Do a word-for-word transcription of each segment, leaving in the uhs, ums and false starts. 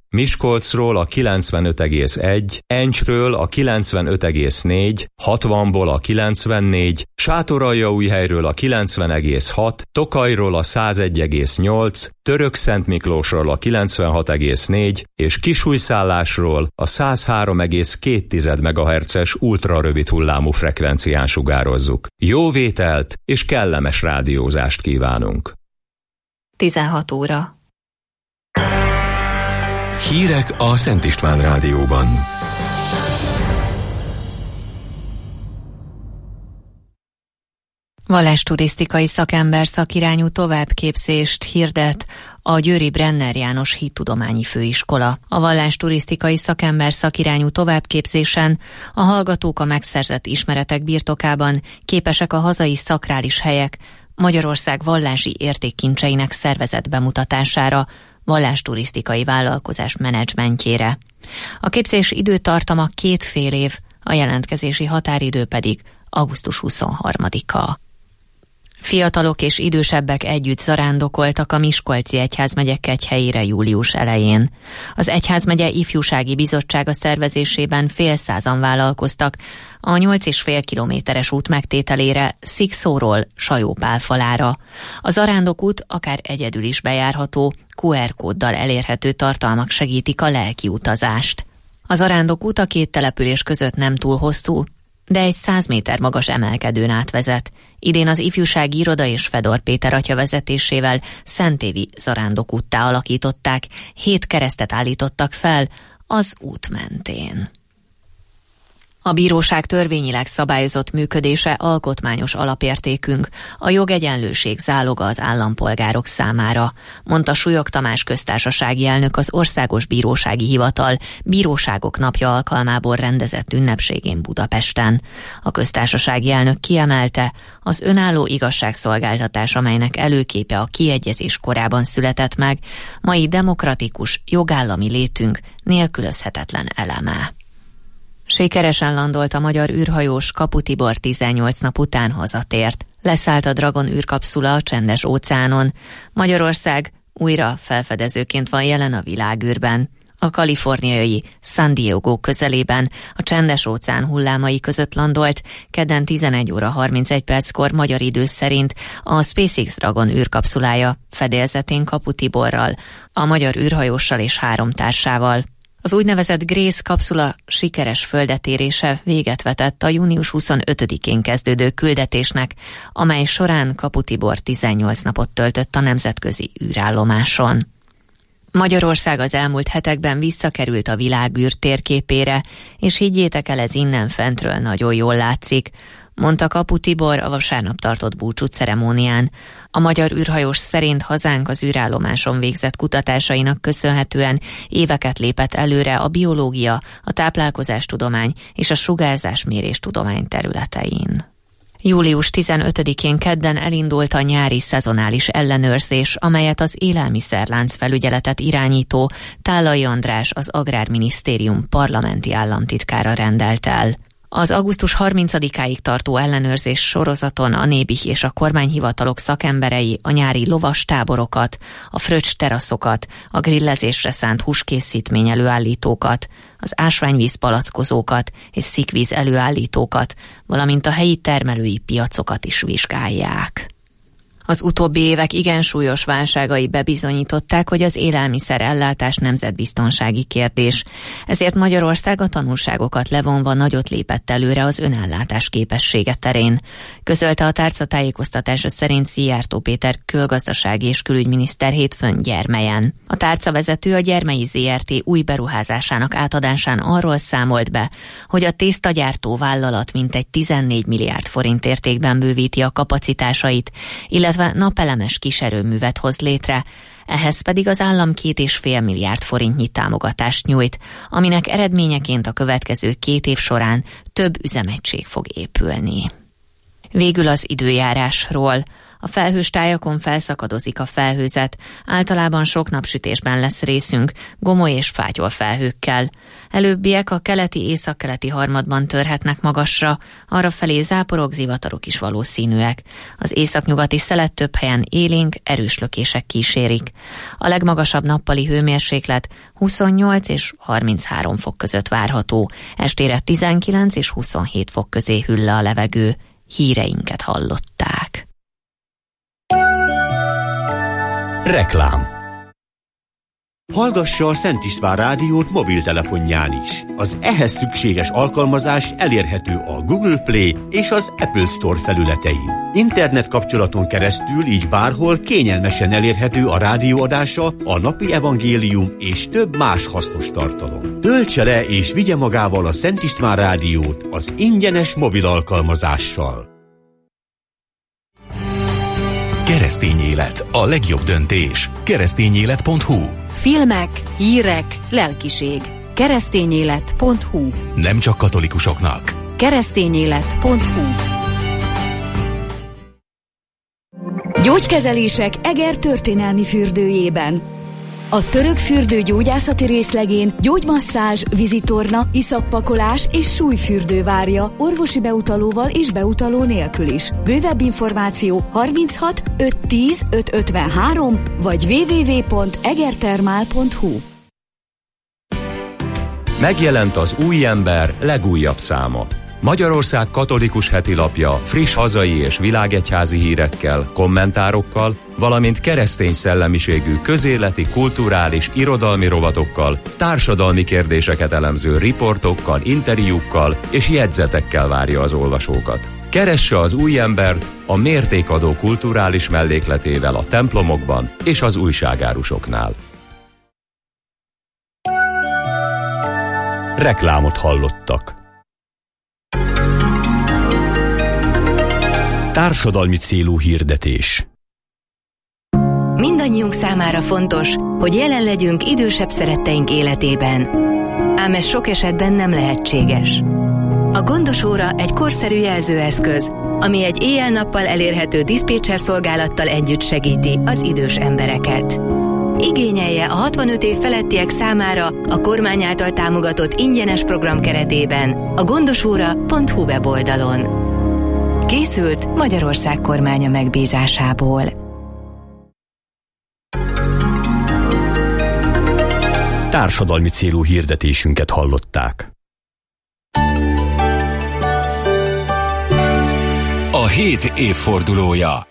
Miskolcról a kilencvenöt egész egy, Encsről a kilencvenöt egész négy, hatvanból a kilencvennégy, Sátoraljaújhelyről a kilencven egész hat, Tokajról a száz egy egész nyolc, Törökszentmiklósról a kilencvenhat egész négy és Kisújszállásról a száz három egész két megahertzes ultrarövid hullámú frekvencián sugározzuk. Jó vételt és kellemes rádiózást kívánunk! tizenhat óra. Hírek a Szent István Rádióban. Vallásturisztikai szakember szakirányú továbbképzést hirdet a győri Brenner János Hittudományi Főiskola. A vallásturisztikai szakember szakirányú továbbképzésen a hallgatók a megszerzett ismeretek birtokában képesek a hazai szakrális helyek, Magyarország vallási értékkincseinek szervezett bemutatására, vallásturisztikai vállalkozás menedzsmentjére. A képzés időtartama két fél év, a jelentkezési határidő pedig augusztus huszonharmadika. Fiatalok és idősebbek együtt zarándokoltak a Miskolci Egyházmegye Kegyhelyére július elején. Az Egyházmegye Ifjúsági Bizottsága szervezésében fél százan vállalkoztak a nyolc és fél kilométeres út megtételére Szikszóról Sajópálfalára. A zarándokút akár egyedül is bejárható, kú er kóddal elérhető tartalmak segítik a lelki utazást. A zarándokút a két település között nem túl hosszú, de egy száz méter magas emelkedőn átvezet. Idén az ifjúsági iroda és Fedor Péter atya vezetésével szentévi zarándokúttá alakították, hét keresztet állítottak fel az út mentén. A bíróság törvényileg szabályozott működése alkotmányos alapértékünk, a jogegyenlőség záloga az állampolgárok számára, mondta Súlyog Tamás köztársasági elnök az Országos Bírósági Hivatal Bíróságok Napja alkalmából rendezett ünnepségén Budapesten. A köztársasági elnök kiemelte, az önálló igazságszolgáltatás, amelynek előképe a kiegyezés korában született meg, mai demokratikus, jogállami létünk nélkülözhetetlen eleme. Sikeresen landolt a magyar űrhajós, Kapu Tibor tizennyolc nap után hazatért. Leszállt a Dragon űrkapszula a Csendes óceánon. Magyarország újra felfedezőként van jelen a világűrben. A kaliforniai San Diego közelében a Csendes óceán hullámai között landolt, kedden tizenegy óra harmincegy perckor magyar idő szerint a SpaceX Dragon űrkapszulája fedélzetén Kapu Tiborral, a magyar űrhajóssal és három társával. Az úgynevezett Grace kapszula sikeres földetérése véget vetett a június huszonötödikén kezdődő küldetésnek, amely során Kapu Tibor tizennyolc napot töltött a nemzetközi űrállomáson. Magyarország az elmúlt hetekben visszakerült a világűr térképére, és higgyétek el, ez innen fentről nagyon jól látszik, mondta Kapu Tibor a vasárnap tartott búcsút ceremónián. A magyar űrhajós szerint hazánk az űrállomáson végzett kutatásainak köszönhetően éveket lépett előre a biológia, a táplálkozástudomány és a sugárzásmérés tudomány területein. július tizenötödikén kedden elindult a nyári szezonális ellenőrzés, amelyet az élelmiszerlánc felügyeletet irányító Tállai András, az Agrárminisztérium parlamenti államtitkára rendelt el. Az augusztus harmincadikáig tartó ellenőrzés sorozaton a Nébih és a kormányhivatalok szakemberei a nyári lovastáborokat, a fröccs teraszokat, a grillezésre szánt húskészítmény előállítókat, az ásványvíz palackozókat és szikvíz előállítókat, valamint a helyi termelői piacokat is vizsgálják. Az utóbbi évek igen súlyos válságai bebizonyították, hogy az élelmiszer ellátás nemzetbiztonsági kérdés. Ezért Magyarország a tanulságokat levonva nagyot lépett előre az önellátás képessége terén. Közölte a tárcatájékoztatása szerint Szijjártó Péter külgazdasági és külügyminiszter hétfőn Gyermelyen. A tárcavezető a Gyermelyi zé er té új beruházásának átadásán arról számolt be, hogy a tésztagyártó vállalat mintegy tizennégy milliárd forint értékben bővíti a kapacitásait, illetve napelemes kiserőművet hoz létre, ehhez pedig az állam két és fél milliárd forintnyi támogatást nyújt, aminek eredményeként a következő két év során több üzemegység fog épülni. Végül az időjárásról. A felhős tájakon felszakadozik a felhőzet, általában sok napsütésben lesz részünk, gomoly és fátyol felhőkkel. Előbbiek a keleti északkeleti harmadban törhetnek magasra, arrafelé záporok, zivatarok is valószínűek. Az északnyugati szelet több helyen élénk, erős lökések kísérik. A legmagasabb nappali hőmérséklet huszonnyolc és harminchárom fok között várható, estére tizenkilenc és huszonhét fok közé hűl le a levegő. Híreinket hallották. Reklám. Hallgassa a Szent István rádiót mobiltelefonján is. Az ehhez szükséges alkalmazás elérhető a Google Play és az Apple Store felületein. Internet kapcsolaton keresztül így bárhol kényelmesen elérhető a rádióadása, a napi evangélium és több más hasznos tartalom. Töltse le és vigye magával a Szent István rádiót az ingyenes mobil alkalmazással. Keresztény élet, a legjobb döntés. keresztényélet pont hu. Filmek, hírek, lelkiség. keresztényélet pont hu. Nem csak katolikusoknak. keresztényélet pont hu. Gyógykezelések Eger történelmi fürdőjében. A török fürdő gyógyászati részlegén gyógymasszázs, vízitorna, iszappakolás és súlyfürdő várja, orvosi beutalóval és beutaló nélkül is. Bővebb információ harminchat ötszáz tíz ötszázötvenhárom vagy double-u double-u double-u pont egertermál pont hu. Megjelent az Új Ember legújabb száma. Magyarország katolikus hetilapja friss hazai és világegyházi hírekkel, kommentárokkal, valamint keresztény szellemiségű közéleti, kulturális, irodalmi rovatokkal, társadalmi kérdéseket elemző riportokkal, interjúkkal és jegyzetekkel várja az olvasókat. Keresse az Új Embert a mértékadó kulturális mellékletével a templomokban és az újságárusoknál. Reklámot hallottak. Társadalmi célú hirdetés. Mindannyiunk számára fontos, hogy jelen legyünk idősebb szeretteink életében. Ám ez sok esetben nem lehetséges. A Gondos Óra egy korszerű jelzőeszköz, ami egy éjjel-nappal elérhető diszpécser szolgálattal együtt segíti az idős embereket. Igényelje a hatvanöt év felettiek számára a kormány által támogatott ingyenes program keretében a gondosóra pont hu weboldalon. Készült Magyarország kormánya megbízásából. Társadalmi célú hirdetésünket hallották. A hét évfordulója.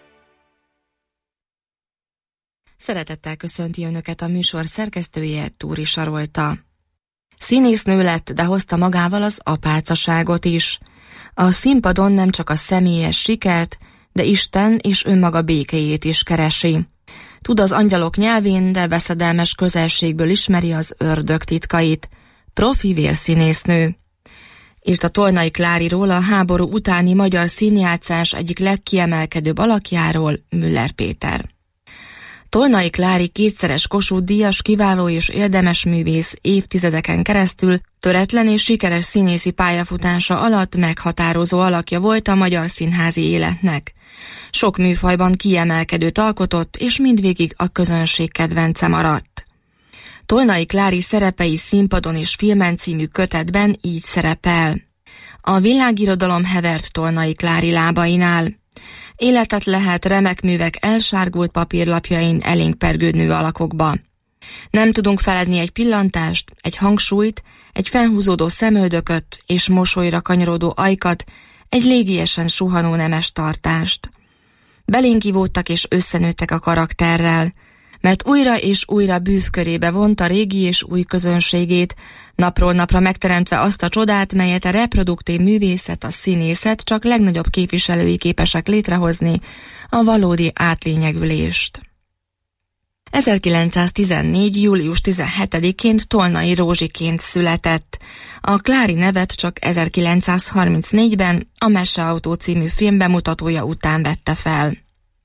Szeretettel köszönti Önöket a műsor szerkesztője, Túri Sarolta. Színésznő lett, de hozta magával az apácaságot is. A színpadon nem csak a személyes sikert, de Isten és önmaga békéjét is keresi. Tud az angyalok nyelvén, de veszedelmes közelségből ismeri az ördög titkait. Profi vérszínésznő. Írt a Tolnai Kláriról, a háború utáni magyar színjátszás egyik legkiemelkedőbb alakjáról, Müller Péter. Tolnai Klári kétszeres Kossuth-díjas, kiváló és érdemes művész, évtizedeken keresztül töretlen és sikeres színészi pályafutása alatt meghatározó alakja volt a magyar színházi életnek. Sok műfajban kiemelkedőt alkotott, és mindvégig a közönség kedvence maradt. Tolnai Klári szerepei színpadon és filmen című kötetben így szerepel. A világirodalom hevert Tolnai Klári lábainál. Életet lehet remek művek elsárgult papírlapjain elénk pergődnő alakokba. Nem tudunk feledni egy pillantást, egy hangsúlyt, egy fennhúzódó szemöldököt és mosolyra kanyarodó ajkat, egy légiesen suhanó nemes tartást. Belénk ivódtak és összenőttek a karakterrel, mert újra és újra bűvkörébe vonta régi és új közönségét, napról napra megteremtve azt a csodát, melyet a reproduktív művészet, a színészet csak legnagyobb képviselői képesek létrehozni, a valódi átlényegülést. ezerkilencszáztizennégy. július tizenhetedikén Tolnai Rózsiként született. A Klári nevet csak ezerkilencszázharmincnégyben a Meseautó című film bemutatója után vette fel.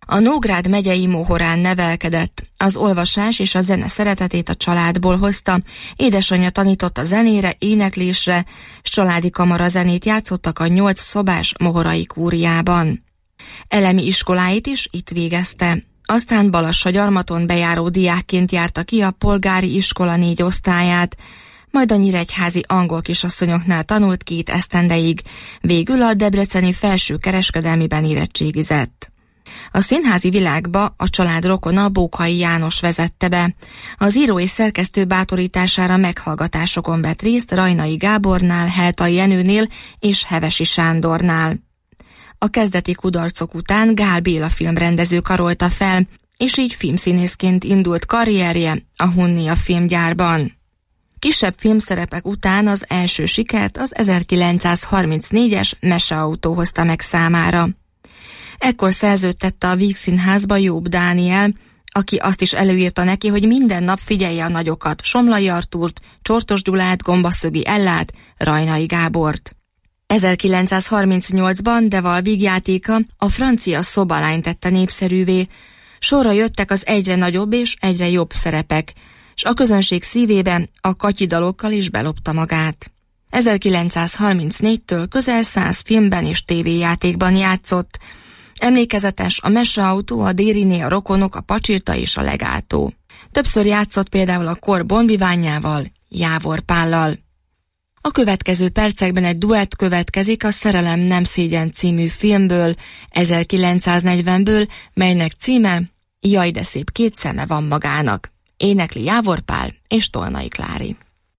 A Nógrád megyei Mohorán nevelkedett, az olvasás és a zene szeretetét a családból hozta, édesanyja tanított a zenére, éneklésre, s családi kamarazenét játszottak a nyolc szobás mohorai kúriában. Elemi iskoláit is itt végezte, aztán Balassagyarmaton bejáró diákként járta ki a polgári iskola négy osztályát, majd a nyíregyházi angol kisasszonyoknál tanult két esztendeig, végül a debreceni felső kereskedelmiben érettségizett. A színházi világba a család rokona Bókai János vezette be. Az író és szerkesztő bátorítására meghallgatásokon vett részt Rajnai Gábornál, Heltai Jenőnél és Hevesi Sándornál. A kezdeti kudarcok után Gál Béla filmrendező karolta fel, és így filmszínészként indult karrierje a Hunnia filmgyárban. Kisebb filmszerepek után az első sikert az ezerkilencszázharmincnégyes Meseautó hozta meg számára. Ekkor szerződtette a Vígszínházba Jobb Dániel, aki azt is előírta neki, hogy minden nap figyelje a nagyokat, Somlai Artúrt, Csortos Gyulát, Gombaszögi Ellát, Rajnai Gábort. ezerkilencszázharmincnyolcban Deval vígjátéka a francia Szobalány tette népszerűvé, sorra jöttek az egyre nagyobb és egyre jobb szerepek, s a közönség szívébe a katyidalokkal is belopta magát. ezerkilencszázharmincnégytől közel száz filmben és tévéjátékban játszott. Emlékezetes a Meseautó, a Dériné, a Rokonok, a Pacsirta és a Legátó. Többször játszott például a kor bonviványával, Jávor Pállal. A következő percekben egy duett következik a Szerelem nem szégyen című filmből, ezerkilencszáznegyvenből, melynek címe Jaj, de szép két szeme van magának. Énekli Jávor Pál és Tolnai Klári.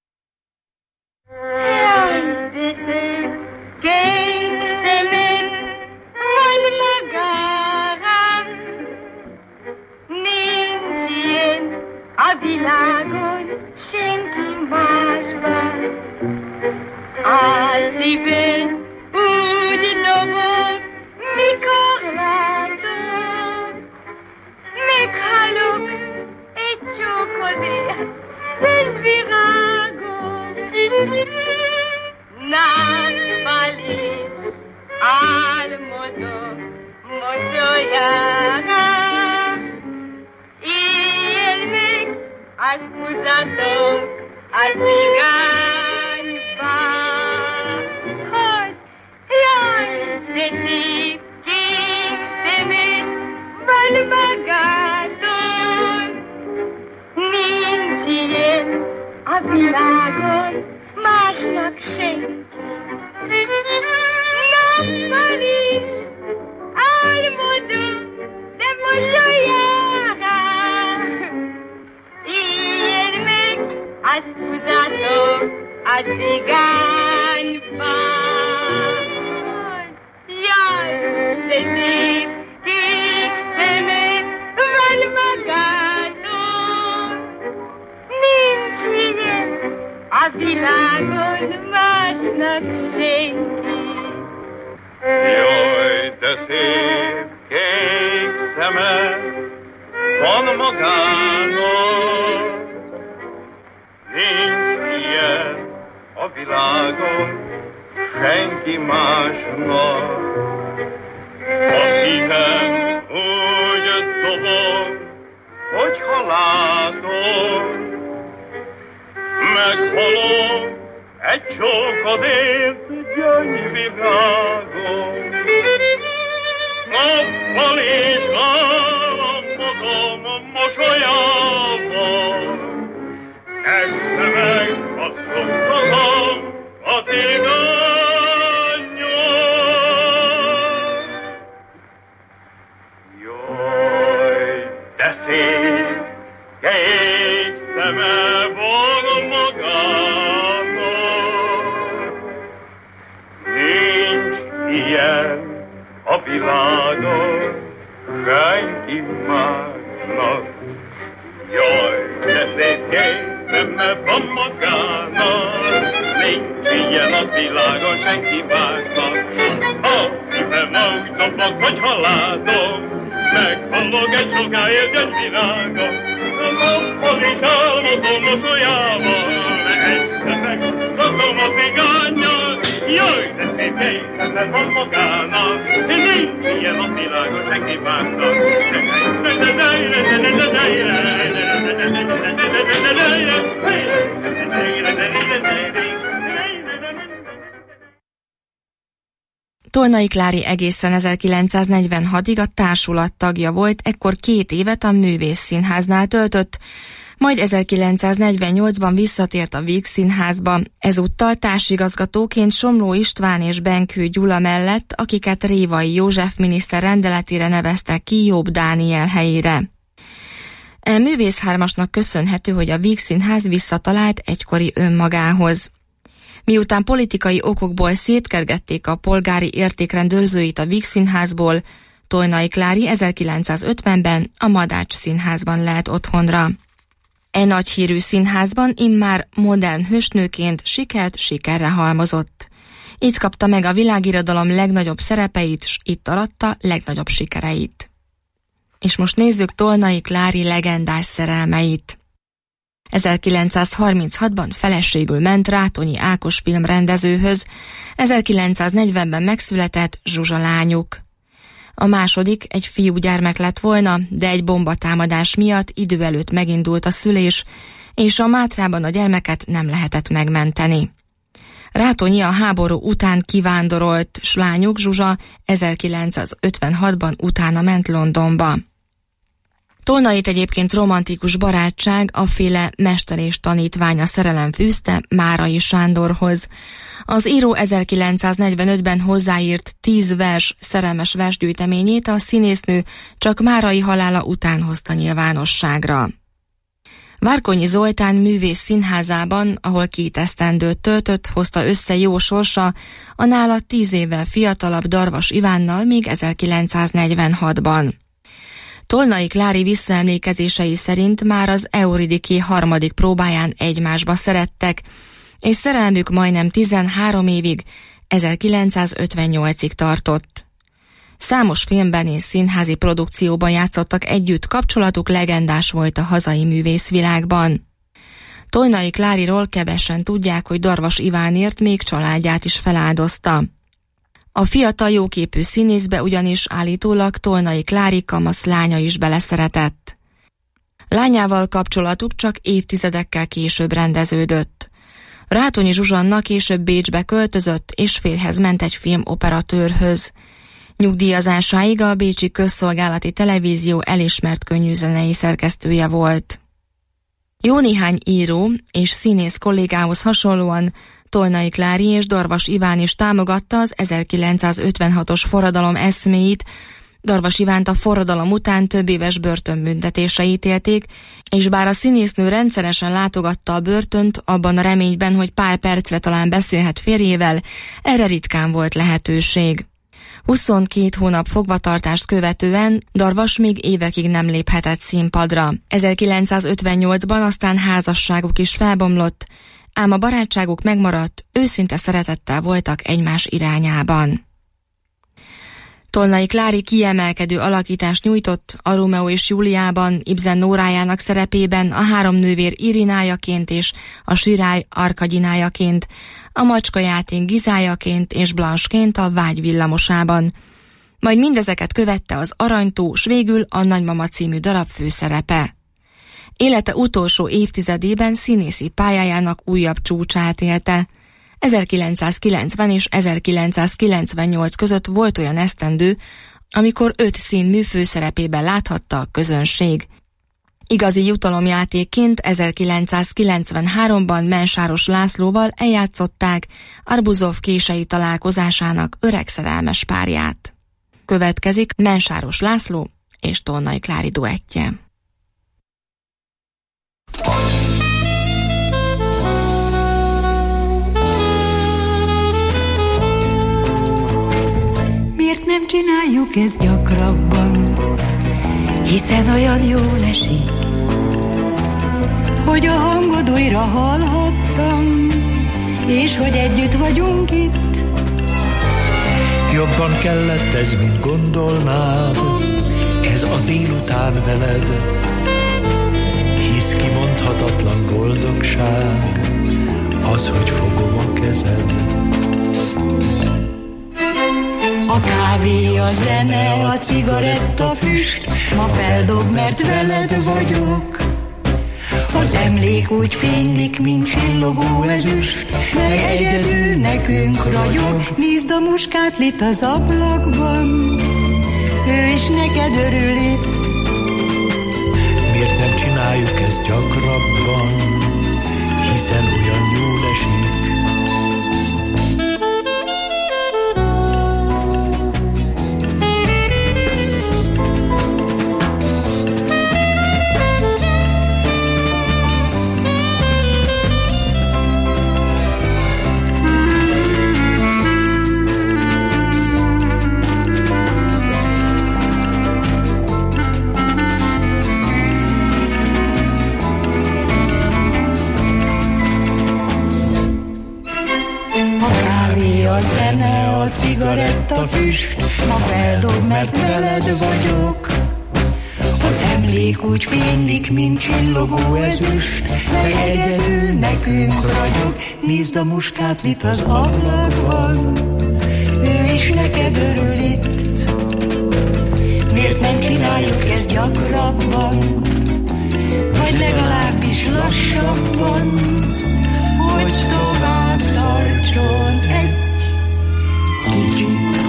Jaj, de szép kék szemed van magán, nincs ilyen a világon senki másban. A szívem úgy dobog, mikor látom, meghalok egy csókodért, mint virágom. Nappal is álmodom mosolyára, éjjel meg azt húzatom a cigányba, hogy jaj, de szép kék szemed van magádon. Nincs ilyen a világon másnak senki. Nappal is álmodom, de mosolyára, éjjel meg azt húzatom a cigányba. Jaj, de szép kék szemed van magádon. Nincs ilyen a világon másnak senki. Jaj, de szép kék szemed van magának. Nincs ilyen a világon senki másnak. A szívem úgy dobog, hogyha látom, meghalok egy csókodért gyöngyvirágom. Nappal is álmodom mosolyával, este meg azt hozzatom a cigányom. Jaj, de szép kék szeme van magának. Nincs ilyen a világon senki másnak. Jaj, de szép kék szeme van magának. Nincs ilyen a világon senki másnak. A szívem úgy dobog, hogyha látom, meghallok egy sokáért gyöngyvirágom. Nappal is álmodom mosolyával, este meg hozom a cigányjal. Jaj, de szép kék szeme van magának. Nincs ilyen a világon világon senki másnak. Tolnai Klári egészen ezerkilencszáznegyvenhatig a társulat tagja volt, ekkor két évet a Művészszínháznál töltött, majd ezerkilencszáznegyvennyolcban visszatért a Víg Színházba, ezúttal társigazgatóként Somló István és Benkő Gyula mellett, akiket Révai József miniszter rendeletére neveztek ki Jobb Dániel helyére. E művészhármasnak köszönhető, hogy a Víg Színház visszatalált egykori önmagához. Miután politikai okokból szétkergették a polgári értékrend őrzőit a Víg Színházból, Tolnai Klári ezerkilencszázötvenben a Madács Színházban lelt otthonra. E nagyhírű színházban immár modern hősnőként sikert sikerre halmozott. Itt kapta meg a világirodalom legnagyobb szerepeit, s itt aratta legnagyobb sikereit. És most nézzük Tolnai Klári legendás szerelmeit. ezerkilencszázharminchatban feleségül ment Rátonyi Ákos filmrendezőhöz, ezerkilencszáznegyvenben megszületett Zsuzsa lányuk. A második egy fiúgyermek lett volna, de egy bombatámadás miatt idő előtt megindult a szülés, és a Mátrában a gyermeket nem lehetett megmenteni. Rátonyi a háború után kivándorolt, s lányuk Zsuzsa ezerkilencszázötvenhatban utána ment Londonba. Tolnait egyébként romantikus barátság, afféle mester és tanítványa szerelem fűzte Márai Sándorhoz. Az író ezerkilencszáznegyvenötben hozzáírt tíz vers szerelmes versgyűjteményét a színésznő csak Márai halála után hozta nyilvánosságra. Várkonyi Zoltán művész színházában, ahol két esztendőt töltött, hozta össze jó sorsa a nála tíz évvel fiatalabb Darvas Ivánnal még ezerkilencszáznegyvenhatban. Tolnai Klári visszaemlékezései szerint már az Euridiké harmadik próbáján egymásba szerettek, és szerelmük majdnem tizenhárom évig, ezerkilencszázötvennyolcig tartott. Számos filmben és színházi produkcióban játszottak együtt, kapcsolatuk legendás volt a hazai művészvilágban. Tolnai Kláriról kevesen tudják, hogy Darvas Ivánért még családját is feláldozta. A fiatal jóképű színészbe ugyanis állítólag Tolnai Klári kamasz lánya is beleszeretett. Lányával kapcsolatuk csak évtizedekkel később rendeződött. Rátonyi Zsuzsanna később Bécsbe költözött, és férjhez ment egy filmoperatőrhöz. Nyugdíjazásáig a Bécsi Közszolgálati Televízió elismert könnyűzenei szerkesztője volt. Jó néhány író és színész kollégához hasonlóan Tolnai Klári és Darvas Iván is támogatta az ezerkilencszázötvenhatos forradalom eszméit. Darvas Ivánt a forradalom után több éves börtönbüntetésre ítélték, és bár a színésznő rendszeresen látogatta a börtönt, abban a reményben, hogy pár percre talán beszélhet férjével, erre ritkán volt lehetőség. huszonkét hónap fogvatartást követően Darvas még évekig nem léphetett színpadra. ezerkilencszázötvennyolcban aztán házasságuk is felbomlott, ám a barátságuk megmaradt, őszinte szeretettel voltak egymás irányában. Tolnai Klári kiemelkedő alakítást nyújtott a Rómeó és Júliában, Ibsen Nórájának szerepében, a három nővér Irinájaként és a Sirály Arkagyinájaként, a Macskajáték Gizájaként és Blanche-ként a Vágy villamosában. Majd mindezeket követte az Aranytó, s végül a Nagymama című darab főszerepe. Élete utolsó évtizedében színészi pályájának újabb csúcsát élte. ezerkilencszázkilencven és ezerkilencszázkilencvennyolc között volt olyan esztendő, amikor öt színmű főszerepében láthatta a közönség. Igazi jutalomjátékként ezerkilencszázkilencvenháromban Mensáros Lászlóval eljátszották Arbuzov kései találkozásának öreg szerelmes párját. Következik Mensáros László és Tolnai Klári duettje. Miért nem csináljuk ezt gyakrabban, hiszen olyan jól esik, hogy a hangod újra hallhattam, és hogy együtt vagyunk itt. Jobban kellett ez, mint gondolnád, ez a délután veled, hisz kimondhatatlan boldogság, az, hogy fogom a kezed. A kávé, a zene, a cigaretta füst, ma feldob, mert veled vagyok. Az emlék úgy fénylik, mint csillogó ezüst, meg egyedül nekünk ragyog. Nézd a muskátlit az ablakban, ő is neked örül itt. Miért nem csináljuk ezt gyakrabban, hiszen olyan jól esik. A cigaretta füst, ma feldob, mert veled vagyok. Az emlék úgy fénylik, mint csillogó ezüst, meg egyedül nekünk ragyog. Nézd a muskátlit az ablakban, ő is neked örül itt. Miért nem csináljuk ezt gyakrabban, vagy legalábbis lassabban, hogy tovább tartson egy kicsit.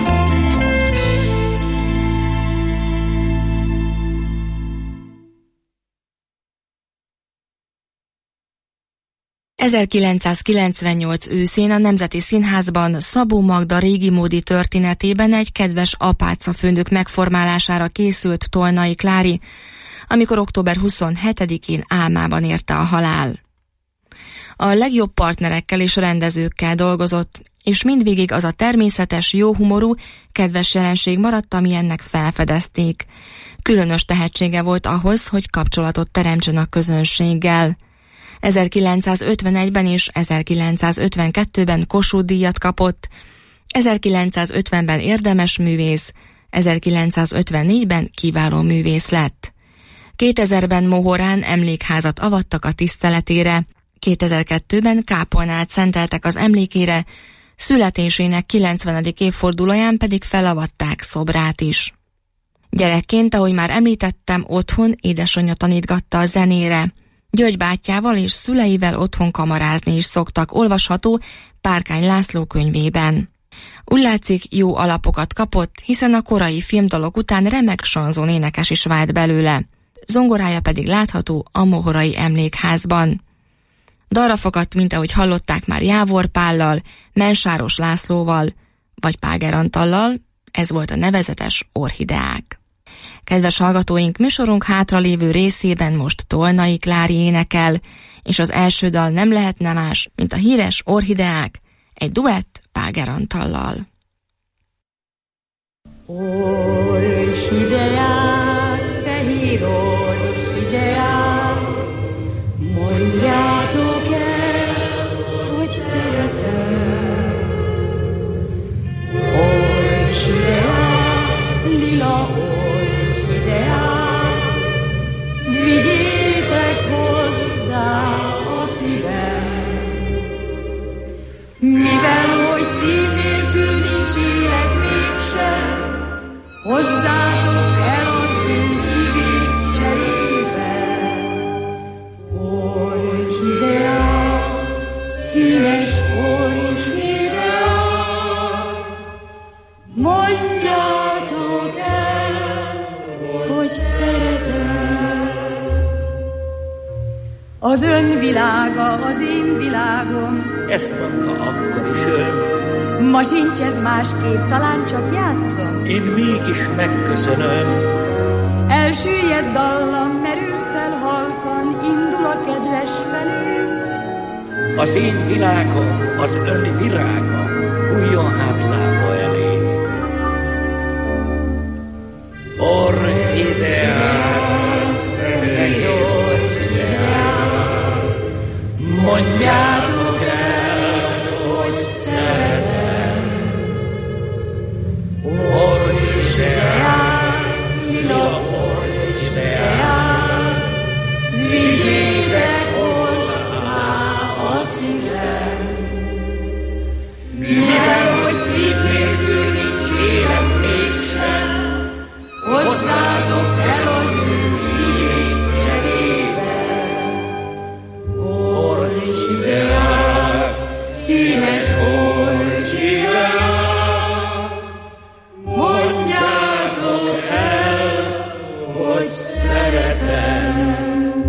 ezerkilencszázkilencvennyolc őszén a Nemzeti Színházban Szabó Magda régimódi történetében egy kedves apácafőnök megformálására készült Tolnai Klári, amikor október huszonhetedikén álmában érte a halál. A legjobb partnerekkel és rendezőkkel dolgozott, és mindvégig az a természetes, jóhumorú, kedves jelenség maradt, ami ennek felfedezték. Különös tehetsége volt ahhoz, hogy kapcsolatot teremtsen a közönséggel. ezerkilencszázötvenegyben és ezerkilencszázötvenkettőben Kossuth-díjat kapott, ezerkilencszázötvenben érdemes művész, ezerkilencszázötvennégyben kiváló művész lett. kétezerben Mohorán emlékházat avattak a tiszteletére, kétezer-kettőben kápolnát szenteltek az emlékére, születésének kilencvenedik évfordulóján pedig felavatták szobrát is. Gyerekként, ahogy már említettem, otthon édesanyja tanítgatta a zenére. György bátyjával és szüleivel otthon kamarázni is szoktak, olvasható Párkány László könyvében. Úgy látszik, jó alapokat kapott, hiszen a korai filmdalok után remek sanzon énekes is vált belőle. Zongorája pedig látható a Mohorai Emlékházban. Darafokat, mint ahogy hallották már Jávor Pállal, Mensáros Lászlóval, vagy Páger Antallal, ez volt a nevezetes Orchideák. Kedves hallgatóink, műsorunk hátralévő részében most Tolnai Klári énekel, és az első dal nem lehetne más, mint a híres Orchideák, egy duett Páger Antallal. Orchideák, fehér orchideák, mondjátok el, hogy szeretem. Orchideák, lila orchideák, vigyétek hozzá a szívem. Mivel, hogy szív nélkül nincs élet mégsem, hozzátok el az ő szívét cserébe. Orchideák, színes orchideák, mondjátok el, hogy szeretem. Az ön világa, az én világom, ezt mondta akkor is ön. Ma sincs ez másképp, talán csak játszom. Én mégis megköszönöm. Elsüllyedt dallam, merül fel halkan, indul a kedves felém. Az én világom, az ön virága, hújjon hát lába elé. Orchideák, fehér orchideák, mondjátok el, hogy szeretem. Orchideák, lila orchideák, vigyétek hozzá a szívem. Mivel, hogy szív nélkül nincs élet színes orchidea, mondjátok el, hogy szeretem.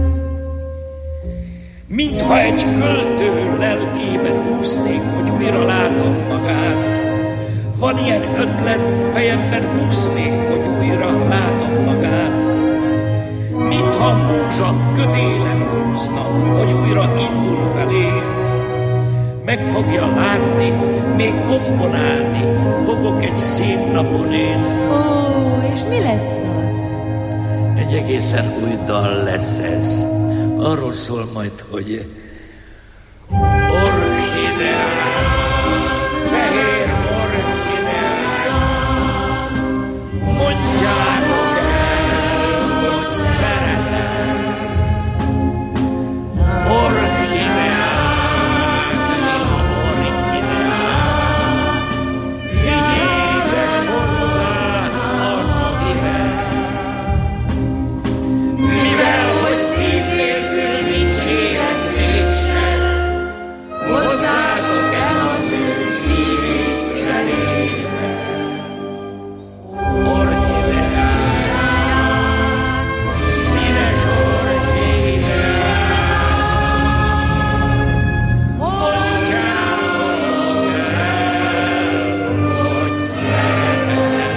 Mintha egy költő lelkében úsznék, hogy újra látom magát. Van ilyen ötlet, fejemben úsznék, hogy újra látom magát. Mintha a múzsa kötélen húzna, hogy újra indul felé. Meg fogja látni, még komponálni fogok egy szép napon én. Ó, és mi lesz az? Egy egészen új dal lesz ez. Arról szól majd, hogy orchideák, fehér orchideák, mondjátok el, hogy szeretem. Orchideák, lila orchideák, vigyétek hozzá a szívem. Mivel, hogy szív nélkül nincs élet mégsem, hozzátok el az ő szívét cserébe. Orchideák, színes orchideák, mondjátok el, hogy szeretem.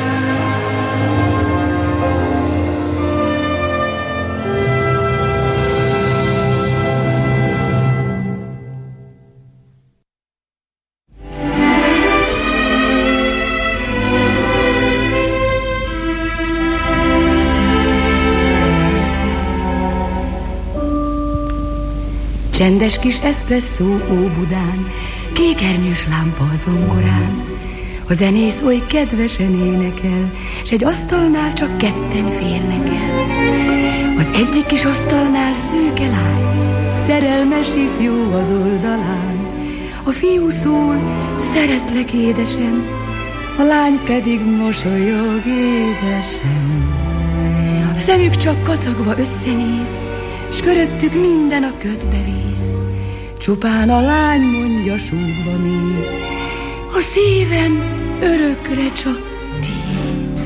Csendes kis eszpresszó Óbudán, kékernyős lámpa a zongorán. A zenész oly kedvesen énekel, s egy asztalnál csak ketten férnek el. Az egyik kis asztalnál szőke lány, szerelmes ifjú az oldalán. A fiú szól, szeretlek édesem, a lány pedig mosolyog édesen. A szemük csak kacagva összenéz, s köröttük minden a ködbe vész. Csupán a lány mondja súgva még, a szívem örökre csak tiéd.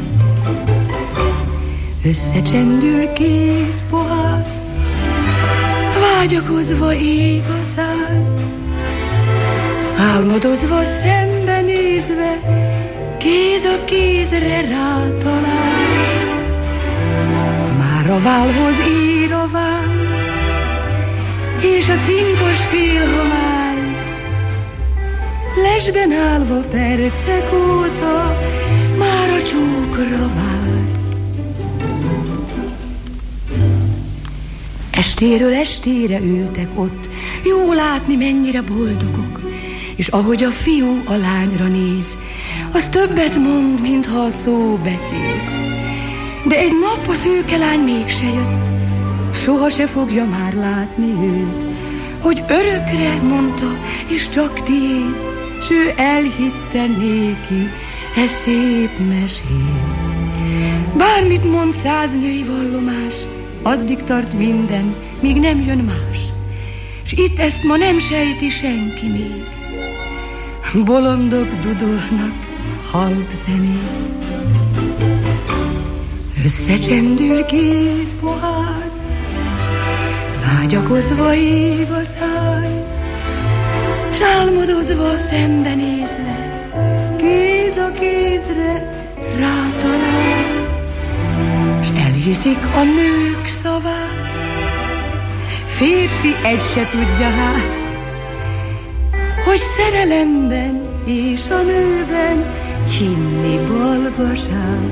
Összecsendül két pohár, vágyakozva ég a szár. Álmodozva szembenézve, kéz a kézre rátalál. Már a válhoz ír a vár, és a cinkos félhomály, lesben állva percek óta, már a csókra vár. Estéről estére ültek ott, jó látni mennyire boldogok, és ahogy a fiú a lányra néz, az többet mond, mintha a szó becéz. De egy nap a szőke lány mégse jött, soha se fogja már látni őt, hogy örökre mondta, és csak tiéd, s ő elhitte néki e szép mesét. Bármit mond száz női vallomás, addig tart minden, míg nem jön más, s itt ezt ma nem sejti senki még. Bolondok dudolnak halk zenét. Összecsendül két pohár, vágyakozva ég a száj, s álmodozva szembenézve, kéz a kézre rátalál. S elhiszik a nők szavát, férfi egy se tudja hát, hogy szerelemben és a nőben hinni balgaság.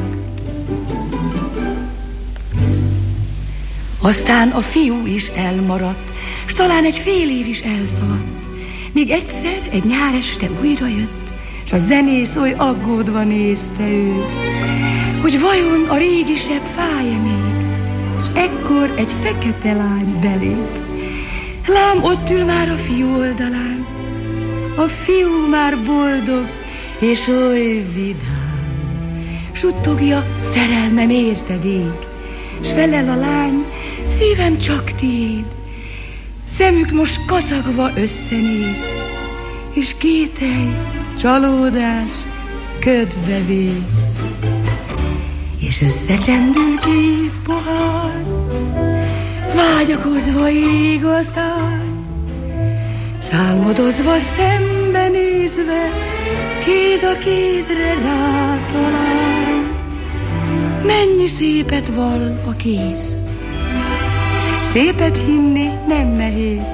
Aztán a fiú is elmaradt, s talán egy fél év is elszaladt, míg egyszer egy nyár este újra jött, s a zenész oly aggódva nézte őt, hogy vajon a régi sebb fáj-e még, s ekkor egy fekete lány belép. Lám ott ül már a fiú oldalán, a fiú már boldog és oly vidám. Suttogja, szerelmem érted ég, s felel a lány, szívem csak tiéd. Szemük most kacagva összenéz, és kételj, csalódás ködbe vész. És összecsendül két pohár, vágyakozva ég a száj, s álmodozva szembenézve, kéz a kézre rátalál. Mennyi szépet vall a kéz, szépet hinni nem nehéz.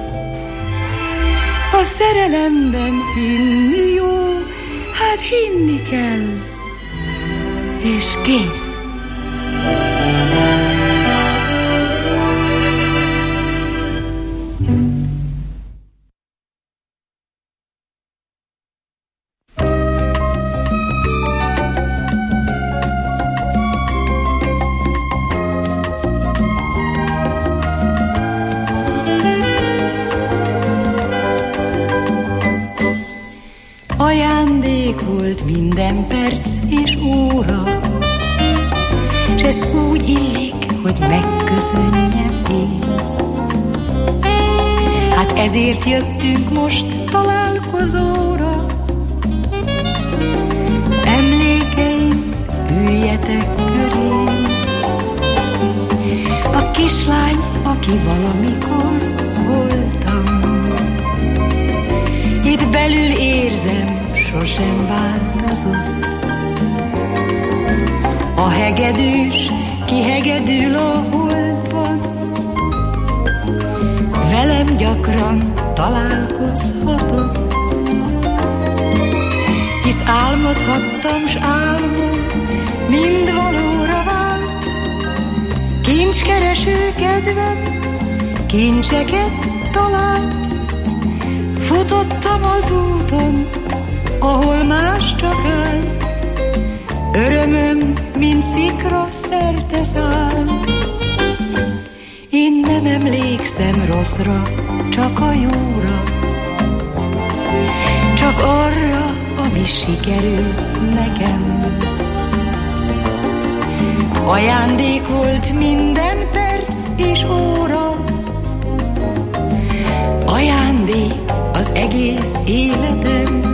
A szerelemben hinni jó, hát hinni kell, és kész. Ajándék volt minden perc és óra, s ezt úgy illik, hogy megköszönjem én. Hát ezért jöttünk most találkozóra. Emlékeim, üljetek köré. A kislány, aki valamikor voltam, itt belül érzem, sosem változott. A hegedűs kihegedül a holdban, velem gyakran találkozhatott. Hisz álmodhattam, s álmom mind valóra vált. Kincskereső kedvem kincseket talált. Futottam az úton, ahol más csak áll. Örömöm, mint szikra szerte száll. Én nem emlékszem rosszra, csak a jóra, csak arra, ami sikerül nekem. Ajándék volt minden perc és óra, ajándék az egész életem.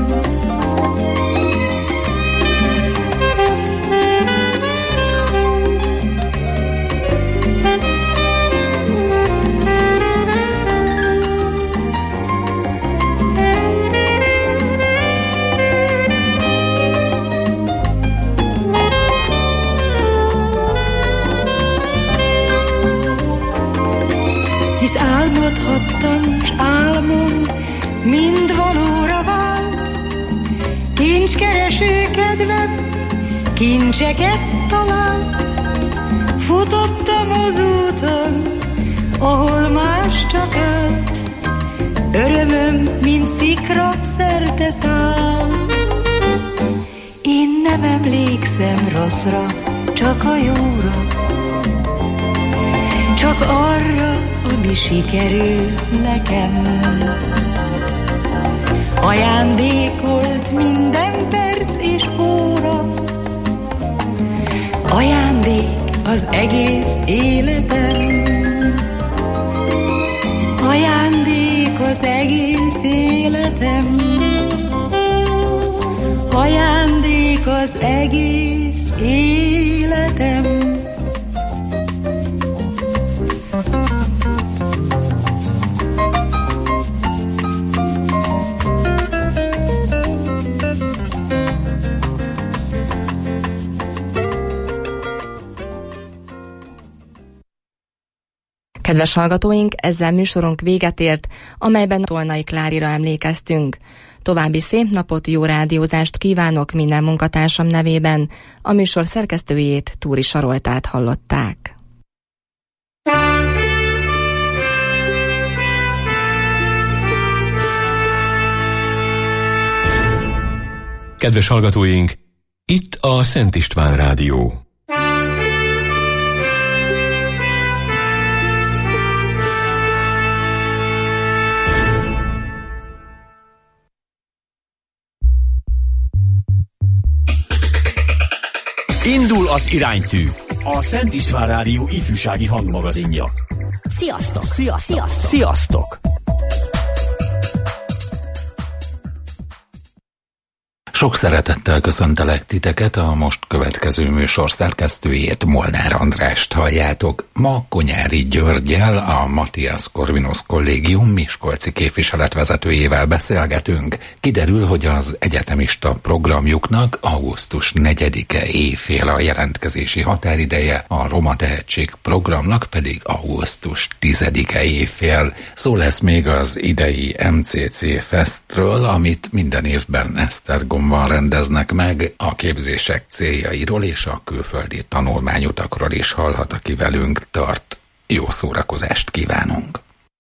Hisz álmodhattam, s álmom mind valóra vált. Kincskereső kedvem kincseket talált. Futottam az úton, ahol más csak állt. Örömöm, mint szikra szerte száll. Én nem emlékszem rosszra, csak a jóra, csak arra, ami sikerül nekem. Ajándék volt minden perc és óra, ajándék az egész életem. Ajándék az egész életem. Ajándék az egész életem. Kedves hallgatóink, ezzel műsorunk véget ért, amelyben Tolnai Klárira emlékeztünk. További szép napot, jó rádiózást kívánok minden munkatársam nevében. A műsor szerkesztőjét, Túri Saroltát hallották. Kedves hallgatóink, itt a Szent István Rádió. Indul az iránytű, a Szent István Rádió ifjúsági hangmagazinja. Sziasztok! Sziasztok! Sziasztok! Sziasztok! Sok szeretettel köszöntelek titeket, a most következő műsor szerkesztőjét, Molnár Andrást halljátok. Ma Konyári Györggyel, a Matthias Corvinus Kollégium miskolci képviseletvezetőjével beszélgetünk. Kiderül, hogy az egyetemista programjuknak augusztus negyedike éjfél a jelentkezési határideje, a Roma Tehetség programnak pedig augusztus tizedike éjfél. Szó lesz még az idei em cé cé Festről, amit minden évben Esztergomban rendeznek meg. A képzések céljairól és a külföldi tanulmányutakról is hallhat, aki velünk tart. Jó szórakozást kívánunk!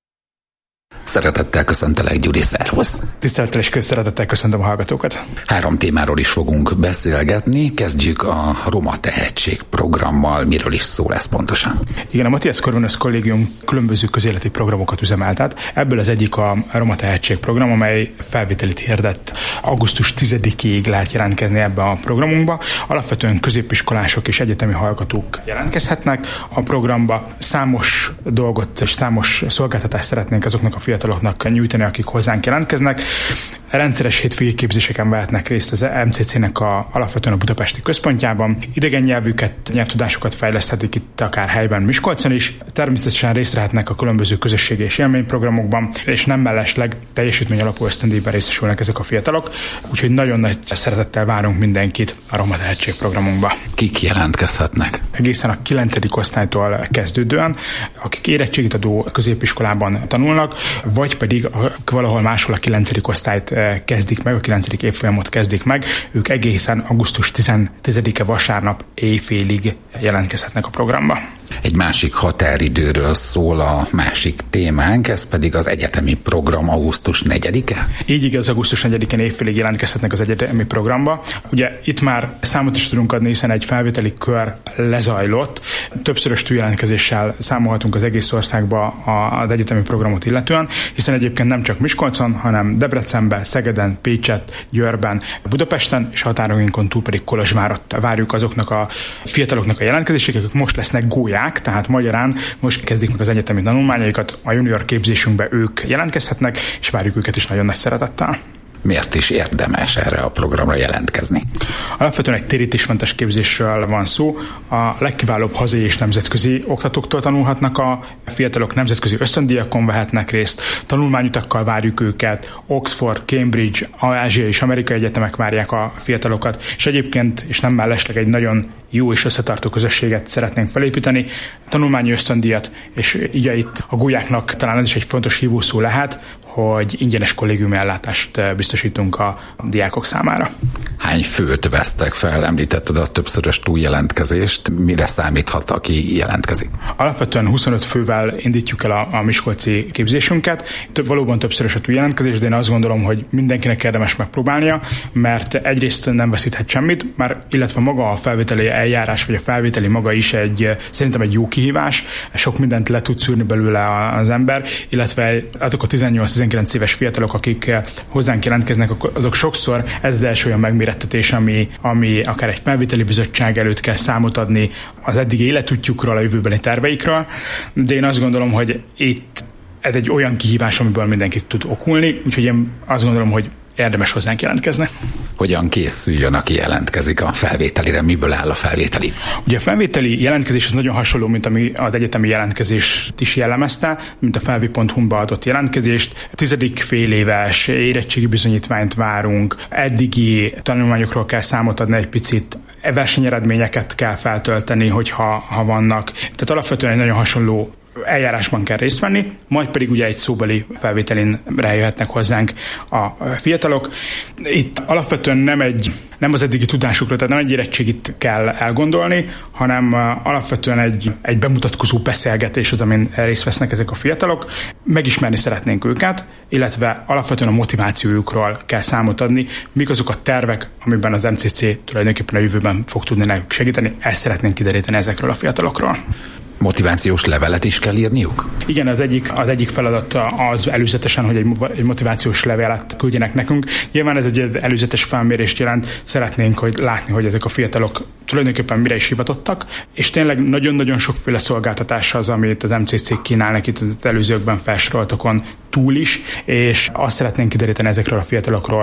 Szeretettel köszöntelek, Gyuri, szervusz! Tisztelettel és közszeretettel köszöntöm a hallgatókat! Három témáról is fogunk beszélgetni. Kezdjük a Roma Tehetség programmal. Miről is szó lesz pontosan? Igen, a Matthias Corvinus Kollégium különböző közéleti programokat üzemeltet. Ebből az egyik a Roma Tehetség program, amely felvételit hirdett. augusztus tizedikéig lehet jelentkezni ebbe a programunkba. Alapvetően középiskolások és egyetemi hallgatók jelentkezhetnek a programba. Számos dolgot és számos szolgáltatást szeretnénk azoknak a fiataloknak nyújtani, akik hozzánk jelentkeznek. Rendszeres hétfői képzéseken vehetnek részt az em cé cé-nek a, alapvetően a budapesti központjában. Idegen nyelvüket, nyelvtudásukat fejleszthetik itt akár helyben, Miskolcon is. Természetesen részt vehetnek a különböző közösségi és élményprogramokban, és nem mellesleg teljesítmény alapú ösztöndíjban részesülnek ezek a fiatalok. Úgyhogy nagyon nagy szeretettel várunk mindenkit a Roma Tehetség programunkba. Kik jelentkezhetnek? Egészen a kilencedik osztálytól kezdődően, akik érettségit adó középiskolában tanulnak, vagy pedig valahol máshol a kilencedik osztályt kezdik meg, a kilencedik évfolyamot kezdik meg, ők egészen augusztus tizedike vasárnap éjfélig jelentkezhetnek a programba. Egy másik határidőről szól a másik témánk, ez pedig az egyetemi program augusztus negyedike? Így igaz, augusztus negyedikén évfélig jelentkezhetnek az egyetemi programba. Ugye itt már számot is tudunk adni, hiszen egy felvételi kör lezajlott. Többszörös túljelentkezéssel számolhatunk az egész országba az egyetemi programot illetően, hiszen egyébként nem csak Miskolcon, hanem Debrecenben, Szegeden, Pécset, Győrben, Budapesten, és határainkon túl pedig Kolozsvárot várjuk azoknak a fiataloknak a jelentkezéseket, akik most lesznek gólyák, tehát magyarán most kezdik meg az egyetemi tanulmányaikat, a junior képzésünkbe ők jelentkezhetnek, és várjuk őket is nagyon nagy szeretettel. Miért is érdemes erre a programra jelentkezni? Alapvetően egy térítésmentes képzésről van szó. A legkiválóbb hazai és nemzetközi oktatóktól tanulhatnak a fiatalok, nemzetközi ösztöndíjakon vehetnek részt, tanulmányutakkal várjuk őket, Oxford, Cambridge, ázsiai és amerikai egyetemek várják a fiatalokat, és egyébként, és nem mellesleg egy nagyon jó és összetartó közösséget szeretnénk felépíteni, tanulmányi ösztöndíjat, és így itt a gólyáknak talán ez is egy fontos hívószó lehet, hogy ingyenes kollégiumi ellátást biztosítunk a diákok számára. Hány főt vesztek fel? Említetted a többszörös túljelentkezést. Mire számíthat, aki jelentkezik? Alapvetően huszonöt fővel indítjuk el a, a miskolci képzésünket. Több, valóban többszörös a túljelentkezés, de én azt gondolom, hogy mindenkinek érdemes megpróbálnia, mert egyrészt nem veszíthet semmit, már illetve maga a felvételi eljárás, vagy a felvételi maga is egy, szerintem egy jó kihívás. Sok mindent le tud szűrni belőle az ember, illetve azok a tizennyolc-tizenkilenc éves fiatalok, akik hozzánk jelentkeznek, azok sokszor ez az első olyan megmérettetés, ami, ami akár egy felvételi bizottság előtt kell számot adni az eddigi életútjukról, a jövőbeni terveikről, de én azt gondolom, hogy itt ez egy olyan kihívás, amiből mindenki tud okulni, úgyhogy én azt gondolom, hogy érdemes hozzánk jelentkezni. Hogyan készüljön, aki jelentkezik a felvételire? Miből áll a felvételi? Ugye a felvételi jelentkezés az nagyon hasonló, mint ami az egyetemi jelentkezést is jellemezte, mint a felvi pont hu-ba adott jelentkezést. Tizedik fél éves érettségi bizonyítványt várunk, eddigi tanulmányokról kell számot adni egy picit, versenyeredményeket kell feltölteni, hogyha ha vannak. Tehát alapvetően egy nagyon hasonló eljárásban kell részt venni, majd pedig ugye egy szóbeli felvételin rájöhetnek hozzánk a fiatalok. Itt alapvetően nem egy nem az eddigi tudásukról, tehát nem egy érettségit kell elgondolni, hanem alapvetően egy, egy bemutatkozó beszélgetés az, amin részt vesznek ezek a fiatalok. Megismerni szeretnénk őket, illetve alapvetően a motivációjukról kell számot adni, mik azok a tervek, amiben az em cé cé tulajdonképpen a jövőben fog tudni nekük segíteni. Ezt szeretnénk kideríteni ezekről a fiatalokról. Motivációs levelet is kell írniuk? Igen, az egyik, az egyik feladat az előzetesen, hogy egy, egy motivációs levelet küldjenek nekünk. Nyilván ez egy előzetes felmérést jelent, szeretnénk hogy látni, hogy ezek a fiatalok tulajdonképpen mire is hivatottak, és tényleg nagyon-nagyon sokféle szolgáltatás az, amit az em cé cé kínálnak itt az előzőkben felsoroltakon túl is, és azt szeretnénk kideríteni ezekről a fiatalokról,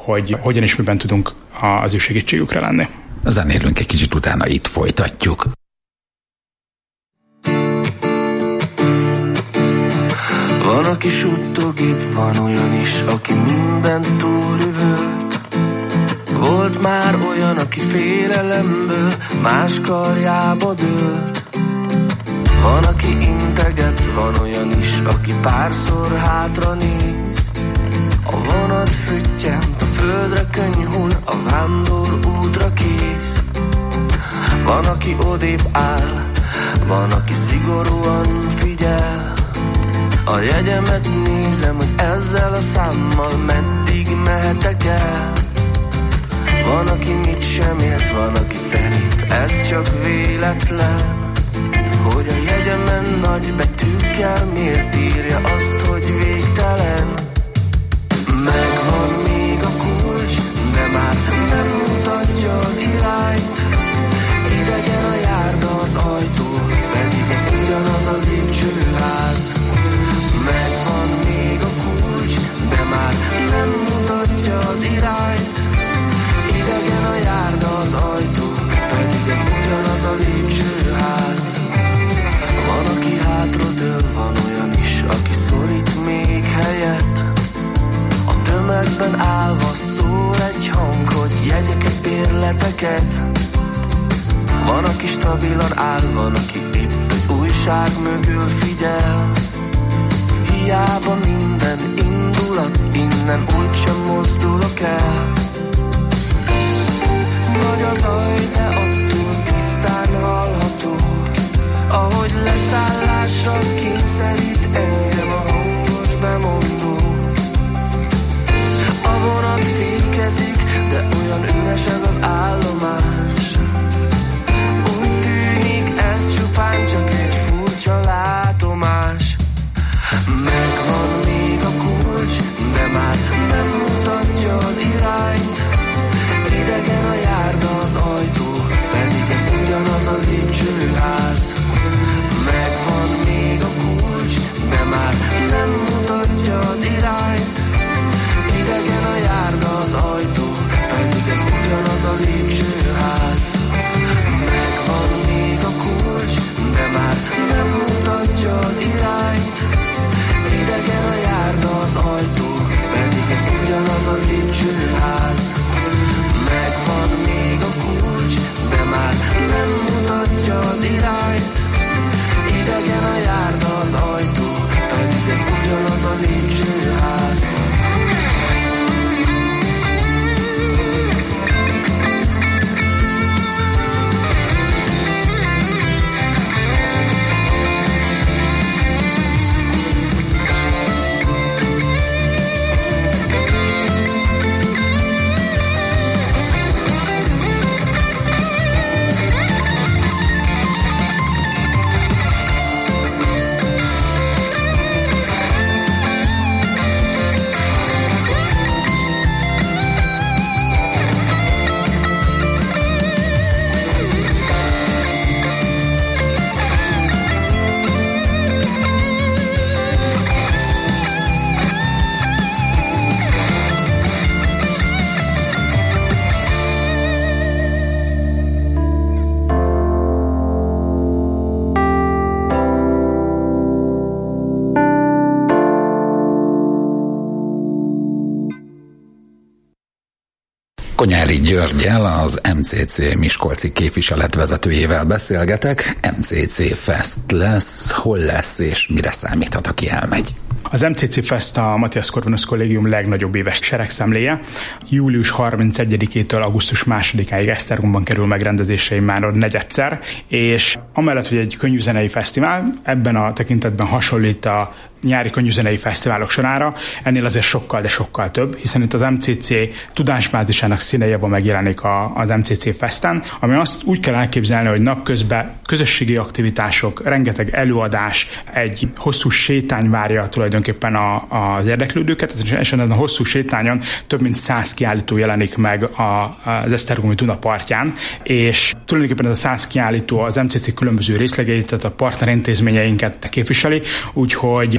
hogy hogyan és miben tudunk az ő segítségükre lenni. Zenélünk egy kicsit, utána itt folytatjuk. Van, aki suttogép, van olyan is, aki mindent túlüvölt. Volt már olyan, aki félelemből más karjába dőlt. Van, aki integet, van olyan is, aki párszor hátra néz. A vonat füttyent, a földre könnyhul, a vándor útra kész. Van, aki odébb áll, van, aki szigorúan figyel. A jegyemet nézem, hogy ezzel a számmal meddig mehetek el. Van, aki mit sem ért, van, aki szerint ez csak véletlen. Hogy a jegyemen nagy betűkkel miért írja azt, hogy végtelen. Megvan még a kulcs, de már nem mutatja az irányt. Idegen a járda az ajtó, pedig ez ugyanaz a lépcsőház. Megvan még a kulcs, de már nem mutatja az irányt. Idegen a járda az ajtó, pedig ez ugyanaz a lépcsőház. Van, aki hátradől, van olyan is, aki szorít még helyet. A tömegben állva szól egy hang, hogy jegyeket, bérleteket. Van, aki stabilan áll, van, aki épp egy újság mögül figyel. Hiába minden indulat, innen úgysem mozdulok el. Nagy a zaj, de attól tisztán hallható, ahogy leszállásra kényszerít engem a hangos bemondó. A vonat fékezik, de olyan üres ez az állomás. Úgy tűnik ez csupán csak egy furcsa látomás. Megvan még a kulcs, de már nem mutatja az irányt. Idegen a járda az ajtó, pedig ez ugyanaz a lépcsőház. Megvan még a kulcs, de már nem mutatja az irányt. Idegen a járda az ajtó, pedig ez ugyanaz a lépcsőház. Megvan még a kulcs, de már nem mutatja az irányt. Idegen a járda az ajtó, pedig ez ugyanaz a lépcsőház. Megvan még a kulcs, de már nem mutatja az irányt. Idegen a járda az ajtó, pedig ez ugyanaz a lépcsőház. Konyári Györggyel, az em cé cé Miskolci képviseletvezetőjével beszélgetek. em cé cé Fest lesz, hol lesz és mire számíthat, aki elmegy? Az em cé cé Fest a Matthias Corvinus Kollégium legnagyobb éves seregszemléje. július harmincegyedikétől augusztus másodikáig Esztergomban kerül megrendezésre már negyedszer, és amellett, hogy egy könnyűzenei fesztivál, ebben a tekintetben hasonlít a nyári könnyűzenei fesztiválok sorára, ennél azért sokkal, de sokkal több, hiszen itt az em cé cé tudásbázisának színejében megjelenik a, az em cé cé Festen, ami azt úgy kell elképzelni, hogy napközben közösségi aktivitások, rengeteg előadás, egy hosszú sétány várja tulajdonképpen a, az érdeklődőket, és ezen a hosszú sétányon több mint száz kiállító jelenik meg a, az esztergomi Duna partján, és tulajdonképpen ez a száz kiállító az em cé cé különböző részlegeit, tehát a partnerintézményeinket képviseli, úgyhogy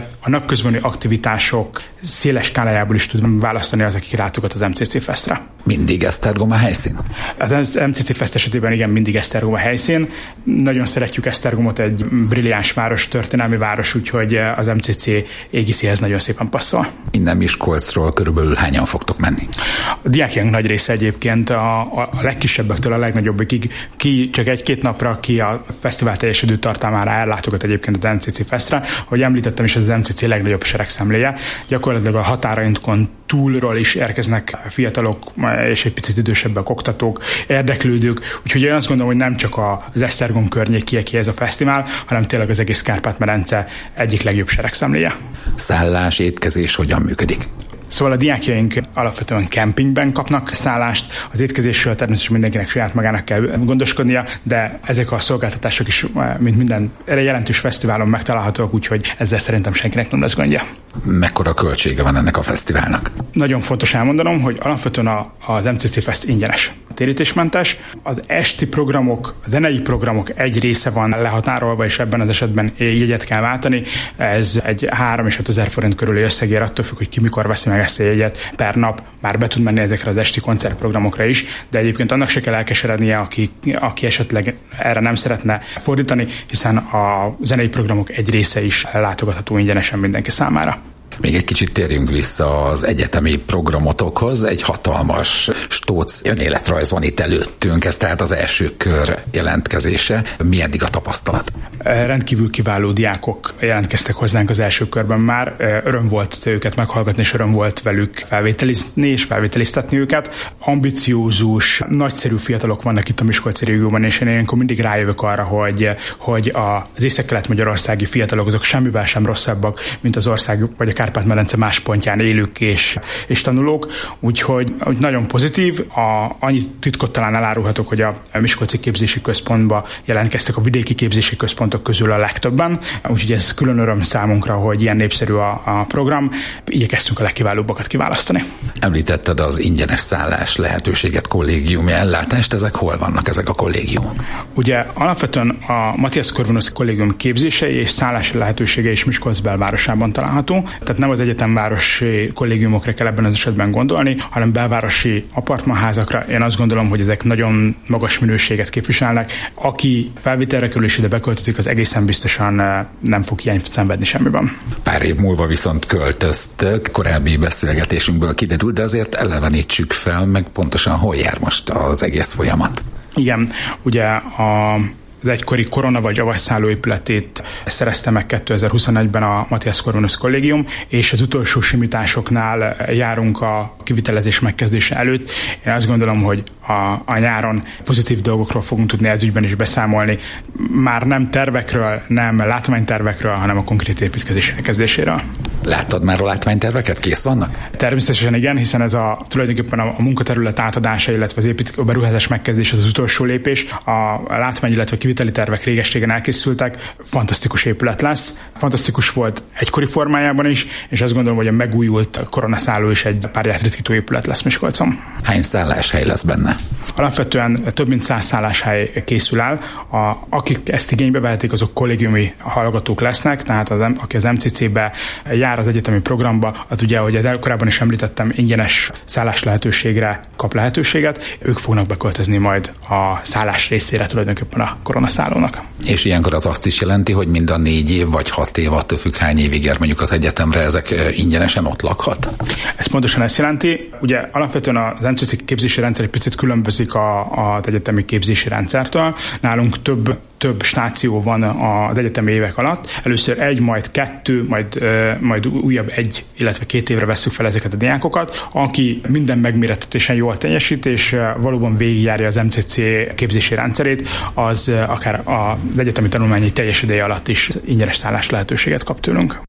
a napközbeni aktivitások széles skálájából is tudom választani az, akik látogat az em cé cé Festre. Mindig Esztergom a helyszín? Az em cé cé Fest esetében igen, mindig Esztergom a helyszín. Nagyon szeretjük Esztergomot, egy brilliáns város, történelmi város, úgyhogy az em cé cé égiszéhez nagyon szépen passzol. Innen Miskolcról körülbelül hányan fogtok menni? A diákjaink nagy része egyébként a, a, a legkisebbektől a legnagyobbikig, ki csak egy-két napra, ki a fesztivál teljes időtartamára ellátogat egyébként az em cé cé Festre. Ahogy említettem is, ez az em cé cé legnagyobb seregszemléje. Gyakorlatilag a határainkon túlról is érkeznek fiatalok és egy picit idősebbek, oktatók, érdeklődők, úgyhogy én azt gondolom, hogy nem csak az Esztergom környékiek ez a fesztivál, hanem tényleg az egész Kárpát-medence egyik legjobb seregszemléje. Szállás, étkezés hogyan működik? Szóval a diákjaink alapvetően kempingben kapnak szállást, az étkezésről természetesen mindenkinek saját magának kell gondoskodnia, de ezek a szolgáltatások is, mint minden jelentős fesztiválon megtalálhatók, úgyhogy ezzel szerintem senkinek nem lesz gondja. Mekkora költsége van ennek a fesztiválnak? Nagyon fontos elmondanom, hogy alapvetően a, az em cé cé Fest ingyenes, térítésmentes. Az esti programok, a zenei programok egy része van lehatárolva, és ebben az esetben jegyet kell váltani. Ez egy három és ötezer forint körüli összegér, attól függ, hogy ki mikor veszi meg ezt a jegyet per nap, már be tud menni ezekre az esti koncertprogramokra is, de egyébként annak se kell elkeserednie, aki, aki esetleg erre nem szeretne fordítani, hiszen a zenei programok egy része is látogatható ingyenesen mindenki számára. Még egy kicsit térjünk vissza az egyetemi programotokhoz. Egy hatalmas stóc önéletrajz van itt előttünk, ez tehát az első kör jelentkezése. Mi eddig a tapasztalat? Rendkívül kiváló diákok jelentkeztek hozzánk az első körben már. Öröm volt őket meghallgatni, és öröm volt velük felvételizni és felvételiztetni őket. Ambiciózus, nagyszerű fiatalok vannak itt a Miskolci régióban, és én ilyenkor mindig rájövök arra, hogy, hogy az észak-kelet-magyarországi fiatalok azok semmivel sem rosszabbak, mint az ország vagy a Kárpát-medence más pontján élők és, és tanulók, úgyhogy úgy nagyon pozitív. A, annyi titkot talán elárulhatok, hogy a Miskolci Képzési Központba jelentkeztek a vidéki képzési központok közül a legtöbben, úgyhogy ez külön öröm számunkra, hogy ilyen népszerű a, a program. Igyekeztünk a legkiválóbbakat kiválasztani. Említetted az ingyenes szállás lehetőséget, kollégiumi ellátást, ezek hol vannak ezek a kollégiumok? Ugye alapvetően a Matthias Corvinus kollégium képzései és szállási lehetősége is Miskolc belvárosában található. Tehát nem az egyetemvárosi kollégiumokra kell ebben az esetben gondolni, hanem belvárosi apartmanházakra. Én azt gondolom, hogy ezek nagyon magas minőséget képviselnek. Aki felvételre kerül és ide beköltözik, az egészen biztosan nem fog hiányt szenvedni semmiben. Pár év múlva viszont költöztök, korábbi beszélgetésünkből kiderült, de azért elevenítsük fel, meg pontosan hol jár most az egész folyamat. Igen, ugye a az egykori Korona vagy Avasszálló épületét szerezte meg kétezer-huszonegyben a Matthias Corvinus kollégium, és az utolsó simításoknál járunk a kivitelezés megkezdése előtt. Én azt gondolom, hogy a, a nyáron pozitív dolgokról fogunk tudni ez ügyben is beszámolni. Már nem tervekről, nem látványtervekről, hanem a konkrét építkezés elkezdéséről. Láttad már a látványterveket? Kész vannak? Természetesen igen, hiszen ez a tulajdonképpen a, a munkaterület átadása, illetve az épít, a beruházás megkezdés az, az utolsó lépés. A látvány, illetve a kiviteli tervek réges-régen elkészültek. Fantasztikus épület lesz. Fantasztikus volt egykori formájában is, és azt gondolom, hogy a megújult koronaszálló is egy párját ritkító épület lesz Miskolcon. Hány szálláshely lesz benne? Alapvetően több mint száz szálláshely készül el. A, akik ezt igénybe vehetik, azok kollégiumi hallgatók lesznek, tehát az, aki az em cé cé-be jár az egyetemi programba, az ugye, ahogy korábban is említettem, ingyenes szállás lehetőségre kap lehetőséget. Ők fognak beköltözni majd a szállás részére tulajdonképpen a koronaszállónak. És ilyenkor az azt is jelenti, hogy mind a négy év vagy hat év, attól függ hány évig ér mondjuk az egyetemre, ezek ingyenesen ott lakhat? Ez pontosan ezt jelenti. Ugye alapvetően az em cé cé képzési rendszer egy picit különbözik a, az egyetemi képzési rendszertől. Nálunk több több stáció van az egyetemi évek alatt. Először egy, majd kettő, majd, majd újabb egy, illetve két évre vesszük fel ezeket a diákokat. Aki minden megmérettetésen jól teljesít, és valóban végigjárja az em cé cé képzési rendszerét, az akár az egyetemi tanulmányi teljes ideje alatt is ingyenes szállás lehetőséget kap tőlünk.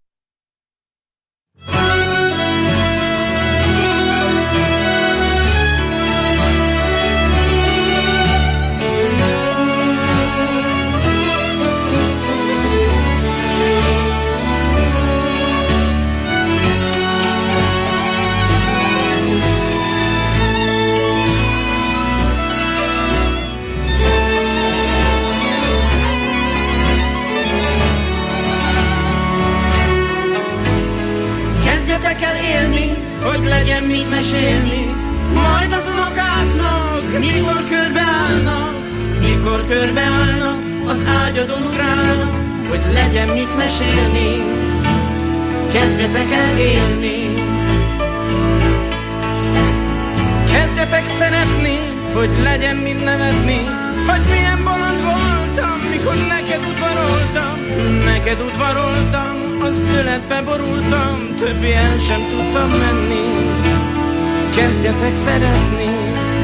mesélni, majd az unokáknak, mikor körbeállnak, mikor körbeállnak, az ágyadon ugrálnak, hogy legyen mit mesélni, kezdjetek el élni. Kezdjetek szeretni, hogy legyen mit nevetni, hogy milyen bolond voltam, mikor neked udvaroltam, neked udvaroltam, az öletbe borultam, többi el sem tudtam menni. Kezdjetek szeretni.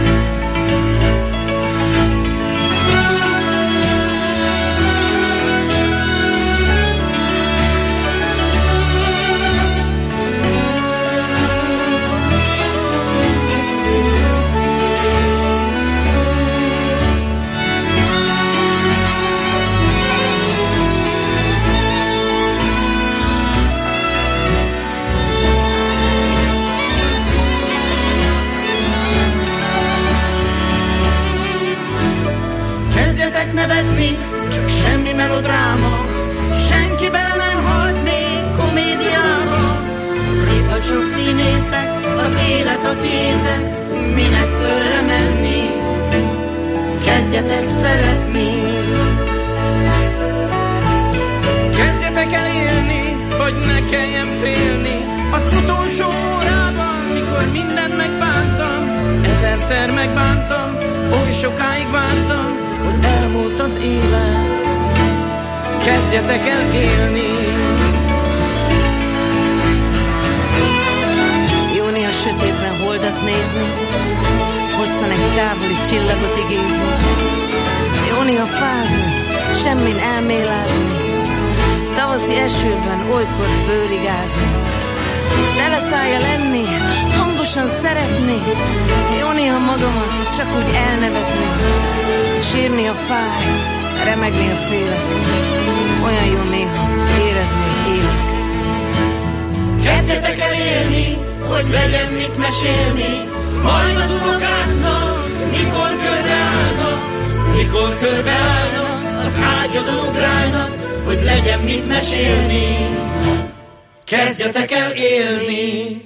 Nevetni, csak semmi melodráma, senki bele nem halt még komédiába. Itt a sok színészek, az élet a tiétek, minek körre menni, kezdjetek szeretni. Kezdjetek el élni, hogy ne kelljen félni, az utolsó órában, mikor mindent megbántam, ezerszer megbántam, oly sokáig vártam, hogy elmúlt az élet, kezdjetek el élni. Jó néha sötétben holdat nézni, hosszan egy távoli csillagot igézni. Jó néha fázni, semmin elmélázni, tavaszi esőben olykor bőrigázni. Teleszájjal lenni, hangosan szeretni, jó néha magamat csak úgy elnevetni. Sírni a fáj, remegni a félek, olyan jó néha érezni, hogy élek. Kezdjetek el élni, hogy legyen mit mesélni, majd az unokáknak, mikor körbeállnak, mikor körbeállnak, az ágyadon ugrálnak, hogy legyen mit mesélni. Kezdjetek el élni.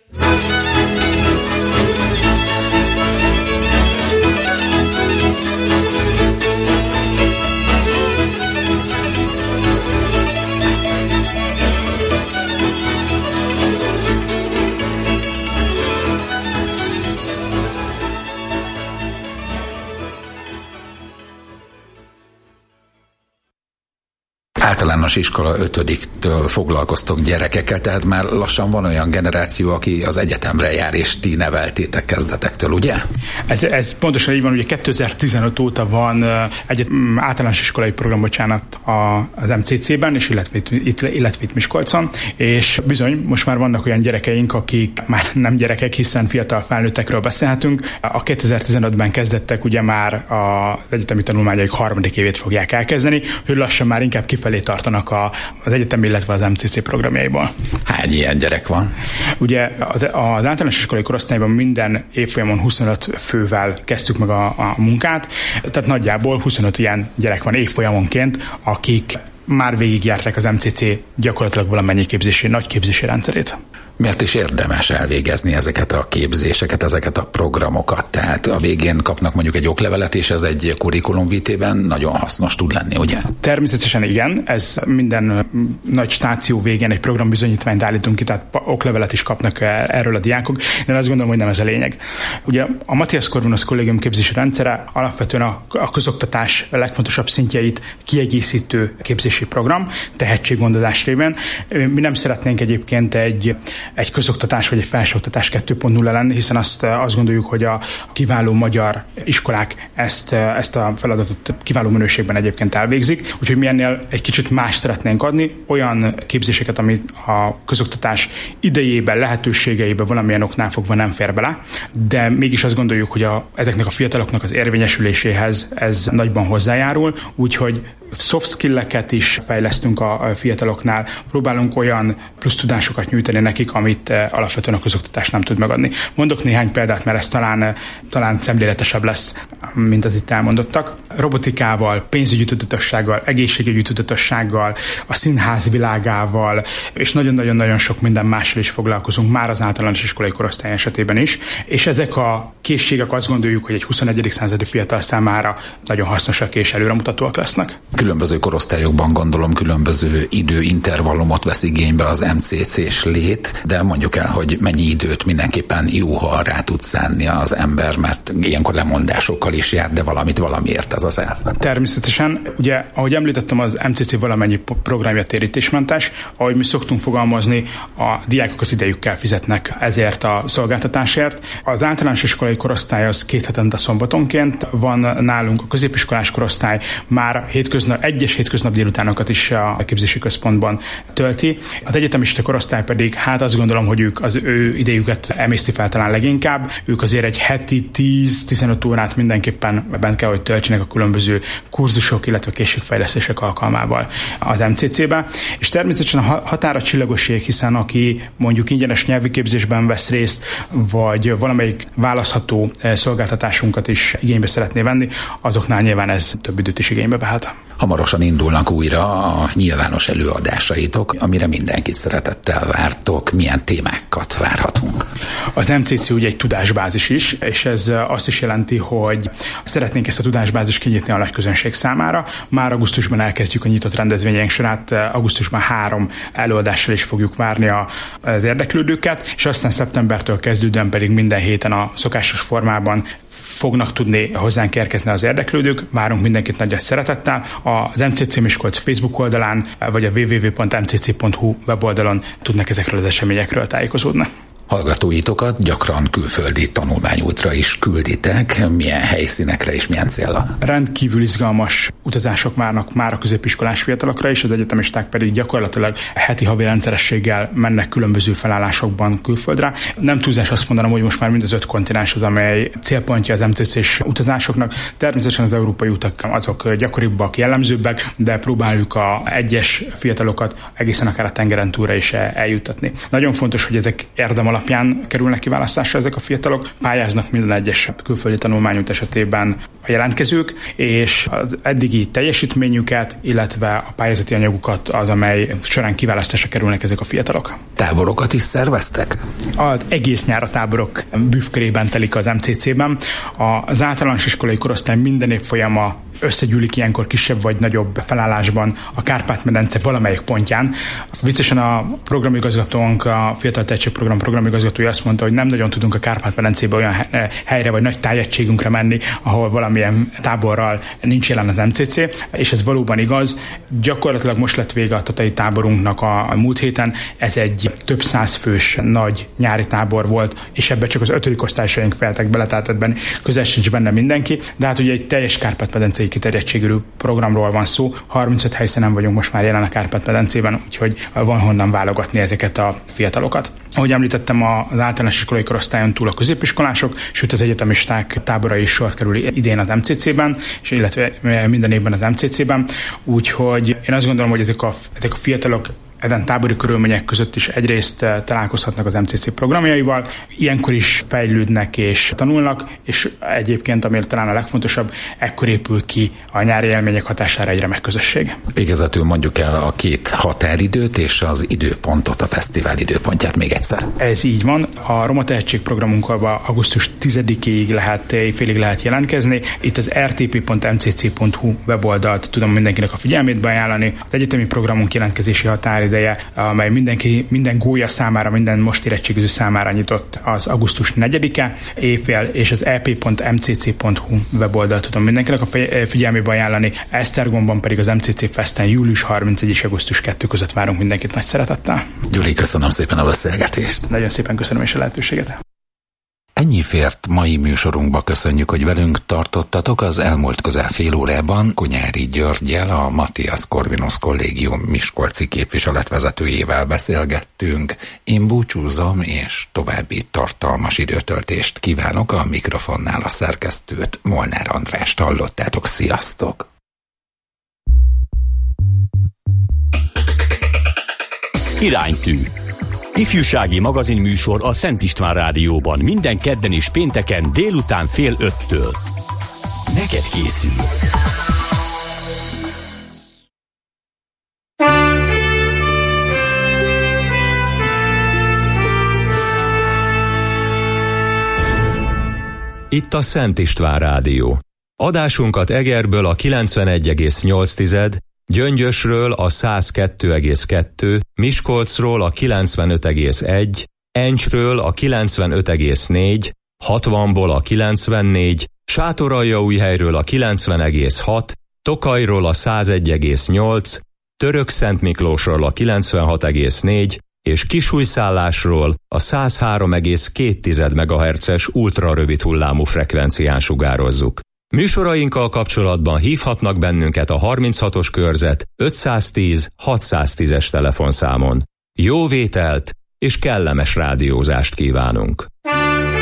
Általános iskola ötödiktől foglalkoztok gyerekekkel, tehát már lassan van olyan generáció, aki az egyetemre jár, és ti neveltétek kezdetektől, ugye? Ez, ez pontosan így van, ugye kétezer-tizenöt óta van egy általános iskolai program, bocsánat, az em cé cében, és illetve itt, illetve itt Miskolcon, és bizony, most már vannak olyan gyerekeink, akik már nem gyerekek, hiszen fiatal felnőttekről beszélhetünk. A kétezer-tizenötben kezdettek, ugye már az egyetemi tanulmányaik harmadik évét fogják elkezdeni, hogy lassan már inkább kifelé tartanak a, az egyetem, illetve az em cé cé programjaiból. Hány ilyen gyerek van? Ugye az, az általános iskolai korosztályban minden évfolyamon huszonöt fővel kezdtük meg a, a munkát, tehát nagyjából huszonöt ilyen gyerek van évfolyamonként, akik már végigjárták az em cé cé gyakorlatilag valamennyi képzési, nagy képzési rendszerét. Miért is érdemes elvégezni ezeket a képzéseket, ezeket a programokat? Tehát a végén kapnak mondjuk egy oklevelet, és ez egy kurikulumvitében nagyon hasznos tud lenni, ugye? Természetesen igen, ez minden nagy stáció végén egy programbizonyítványt állítunk ki, tehát oklevelet is kapnak erről a diákok, de azt gondolom, hogy nem ez a lényeg. Ugye a Matthias Corvinus Kollégium képzési rendszere alapvetően a, a közoktatás legfontosabb szintjeit kiegészítő képzési program, tehetséggondozás révén. Mi nem szeretnénk egyébként egy egy közoktatás vagy egy felsőoktatás kettő pont nulla lenni, hiszen azt, azt gondoljuk, hogy a kiváló magyar iskolák ezt, ezt a feladatot kiváló minőségben egyébként elvégzik, úgyhogy mi ennél egy kicsit más szeretnénk adni, olyan képzéseket, amit a közoktatás idejében, lehetőségeiben valamilyen oknál fogva nem fér bele, de mégis azt gondoljuk, hogy a, ezeknek a fiataloknak az érvényesüléséhez ez nagyban hozzájárul, úgyhogy soft skill-eket is fejlesztünk a fiataloknál, próbálunk olyan plusz tudásokat nyújtani nekik, amit alapvetően a közoktatás nem tud megadni. Mondok néhány példát, mert ez talán, talán szemléletesebb lesz, mint az itt elmondottak. robotikával, pénzügyi tudatossággal, egészségügyi tudatossággal, a színház világával, és nagyon-nagyon-nagyon sok minden mással is foglalkozunk már az általános iskolai korosztály esetében is, és ezek a készségek azt gondoljuk, hogy egy huszonegyedik századi fiatal számára nagyon hasznosak és előremutatóak lesznek. Különböző korosztályokban gondolom különböző időintervallumot vesz igénybe az em cé cés lét, de mondjuk el, hogy mennyi időt mindenképpen jó, ha rá tud szánni az ember, mert ilyenkor lemondásokkal is jár, de valamit valamiért ez az el. Természetesen, ugye, ahogy említettem, az em cé cé valamennyi programja térítésmentes, ahogy mi szoktunk fogalmazni, a diákok az idejükkel fizetnek ezért a szolgáltatásért. Az általános iskolai korosztály az két hetente szombatonként van nálunk, a középiskolás korosztály már hétköznap, egyes hétköznap délutánokat is a képzési központban tölti. Az egyetemista korosztály pedig, hát azt gondolom, hogy ők az ő idejüket emészti fel talán leginkább. Ők azért egy heti tíz-tizenöt órát mindenképpen bent kell, hogy töltsenek a különböző kurzusok, illetve készségfejlesztések alkalmával az em cé cébe. És természetesen a határa csillagoség, hiszen aki mondjuk ingyenes nyelvi képzésben vesz részt, vagy valamelyik választható szolgáltatásunkat is igénybe szeretné venni, azoknál nyilván ez több időt is igénybe vehet. Hamarosan indulnak újra a nyilvános előadásaitok, amire mindenkit szeretettel vártok. Milyen témákat várhatunk? Az em cé cé ugye egy tudásbázis is, és ez azt is jelenti, hogy szeretnénk ezt a tudásbázist kinyitni a nagy közönség számára. Már augusztusban elkezdjük a nyitott rendezvényeink sorát, augusztusban három előadással is fogjuk várni az érdeklődőket, és aztán szeptembertől kezdődően pedig minden héten a szokásos formában fognak tudni hozzánk érkezni az érdeklődők. Várunk mindenkit nagy szeretettel. Az em cé cé Miskolc Facebook oldalán, vagy a double-u double-u double-u pont em cé cé pont hu weboldalon tudnak ezekről az eseményekről tájékozódni. Hallgatóitokat gyakran külföldi tanulmányútra is külditek. Milyen helyszínekre és milyen céllal? Rendkívül izgalmas utazások várnak már a középiskolás fiatalokra is, az egyetemisták pedig gyakorlatilag heti havi rendszerességgel mennek különböző felállásokban külföldre. Nem túlzás azt mondanom, hogy most már mind az öt kontinens az, amely célpontja az em cé cés utazásoknak. Természetesen az európai utak azok gyakoribbak, jellemzőbbek, de próbáljuk a egyes fiatalokat egészen akár a tengeren túlra is eljuttatni. Nagyon fontos, hogy ezek érdem alapján kerülnek kiválasztásra ezek a fiatalok, pályáznak minden egyes külföldi tanulmányút esetében a jelentkezők, és az eddigi teljesítményüket, illetve a pályázati anyagukat az, amely során kiválasztásra kerülnek ezek a fiatalok. Táborokat is szerveztek? Az egész nyár a táborok bűvkörében telik az em cé cében. Az általános iskolai korosztály minden évfolyama összegyűlik ilyenkor kisebb vagy nagyobb felállásban a Kárpát-medence valamelyik pontján. Viccesen a programigazgatónk, a Fiatal Tehetségprogram programigazgatója azt mondta, hogy nem nagyon tudunk a Kárpát-medencébe olyan helyre vagy nagy tájegységünkre menni, ahol valamilyen táborral nincs jelen az em cé cé, és ez valóban igaz. Gyakorlatilag most lett vége a tatai táborunknak a, a múlt héten. Ez egy több száz fős nagy nyári tábor volt, és ebben csak az ötödik osztályaink feltek bele, tehát ebben közel sincs benne mindenki, de hát ugye egy teljes Kárpát-medencei kiterjedtségű programról van szó. harmincöt helyszínen vagyunk most már jelen a Kárpát-medencében, úgyhogy van honnan válogatni ezeket a fiatalokat. Ahogy említettem, az általános iskolai korosztályon túl a középiskolások, sőt az egyetemisták tábora is sor kerül idén az em cé cében, és illetve minden évben az em cé cében, úgyhogy én azt gondolom, hogy ezek a, ezek a fiatalok ezen tábori körülmények között is egyrészt találkozhatnak az em cé cé programjaival, ilyenkor is fejlődnek és tanulnak, és egyébként, ami talán a legfontosabb, ekkor épül ki a nyári élmények hatására egy remek közösség. Végezetül mondjuk el a két határidőt és az időpontot, a fesztivál időpontját még egyszer. Ez így van. A Roma Tehetség programunkban augusztus tizedikéig lehet, félig lehet jelentkezni. Itt az er té pé pont em cé cé pont hu weboldalt tudom mindenkinek a figyelmét beajánlani. Az egyetemi programunk jelentkezési határidő ideje, amely mindenki, minden gólya számára, minden most érettségiző számára nyitott, az augusztus negyedike évfél, és az e pé pont em cé cé pont hu weboldalt tudom mindenkinek a figyelmébe ajánlani. Esztergomban pedig az em cé cé Festen július harmincegyedike és augusztus kettő között várunk mindenkit nagy szeretettel. Gyuri, köszönöm szépen a beszélgetést. Nagyon szépen köszönöm is a lehetőséget. Ennyi fért mai műsorunkba, köszönjük, hogy velünk tartottatok. Az elmúlt közel fél órában Konyári Györggyel, a Matthias Corvinus Kollégium miskolci képviseletvezetőjével beszélgettünk. Én búcsúzom, és további tartalmas időtöltést kívánok. A mikrofonnál a szerkesztőt, Molnár Andrást hallottátok. Sziasztok! Iránytű. Ifjúsági magazinműsor a Szent István Rádióban minden kedden és pénteken délután fél öttől. neked készül. Itt a Szent István Rádió. Adásunkat Egerből a kilencvenegy egész nyolc, Gyöngyösről a száz kettő egész kettő, Miskolcról a kilencvenöt egész egy, Encsről a kilencvenöt egész négy, hatvanból a kilencvennégy, Sátoraljaújhelyről a kilencven egész hat, Tokajról a száz egy egész nyolc, Törökszentmiklósról a kilencvenhat egész négy, és Kisújszállásról a száz három egész két megahertzes ultrarövid hullámú frekvencián sugározzuk. Műsorainkkal kapcsolatban hívhatnak bennünket a harminchatos körzet ötszáztíz hatszáztízes telefonszámon. Jó vételt és kellemes rádiózást kívánunk!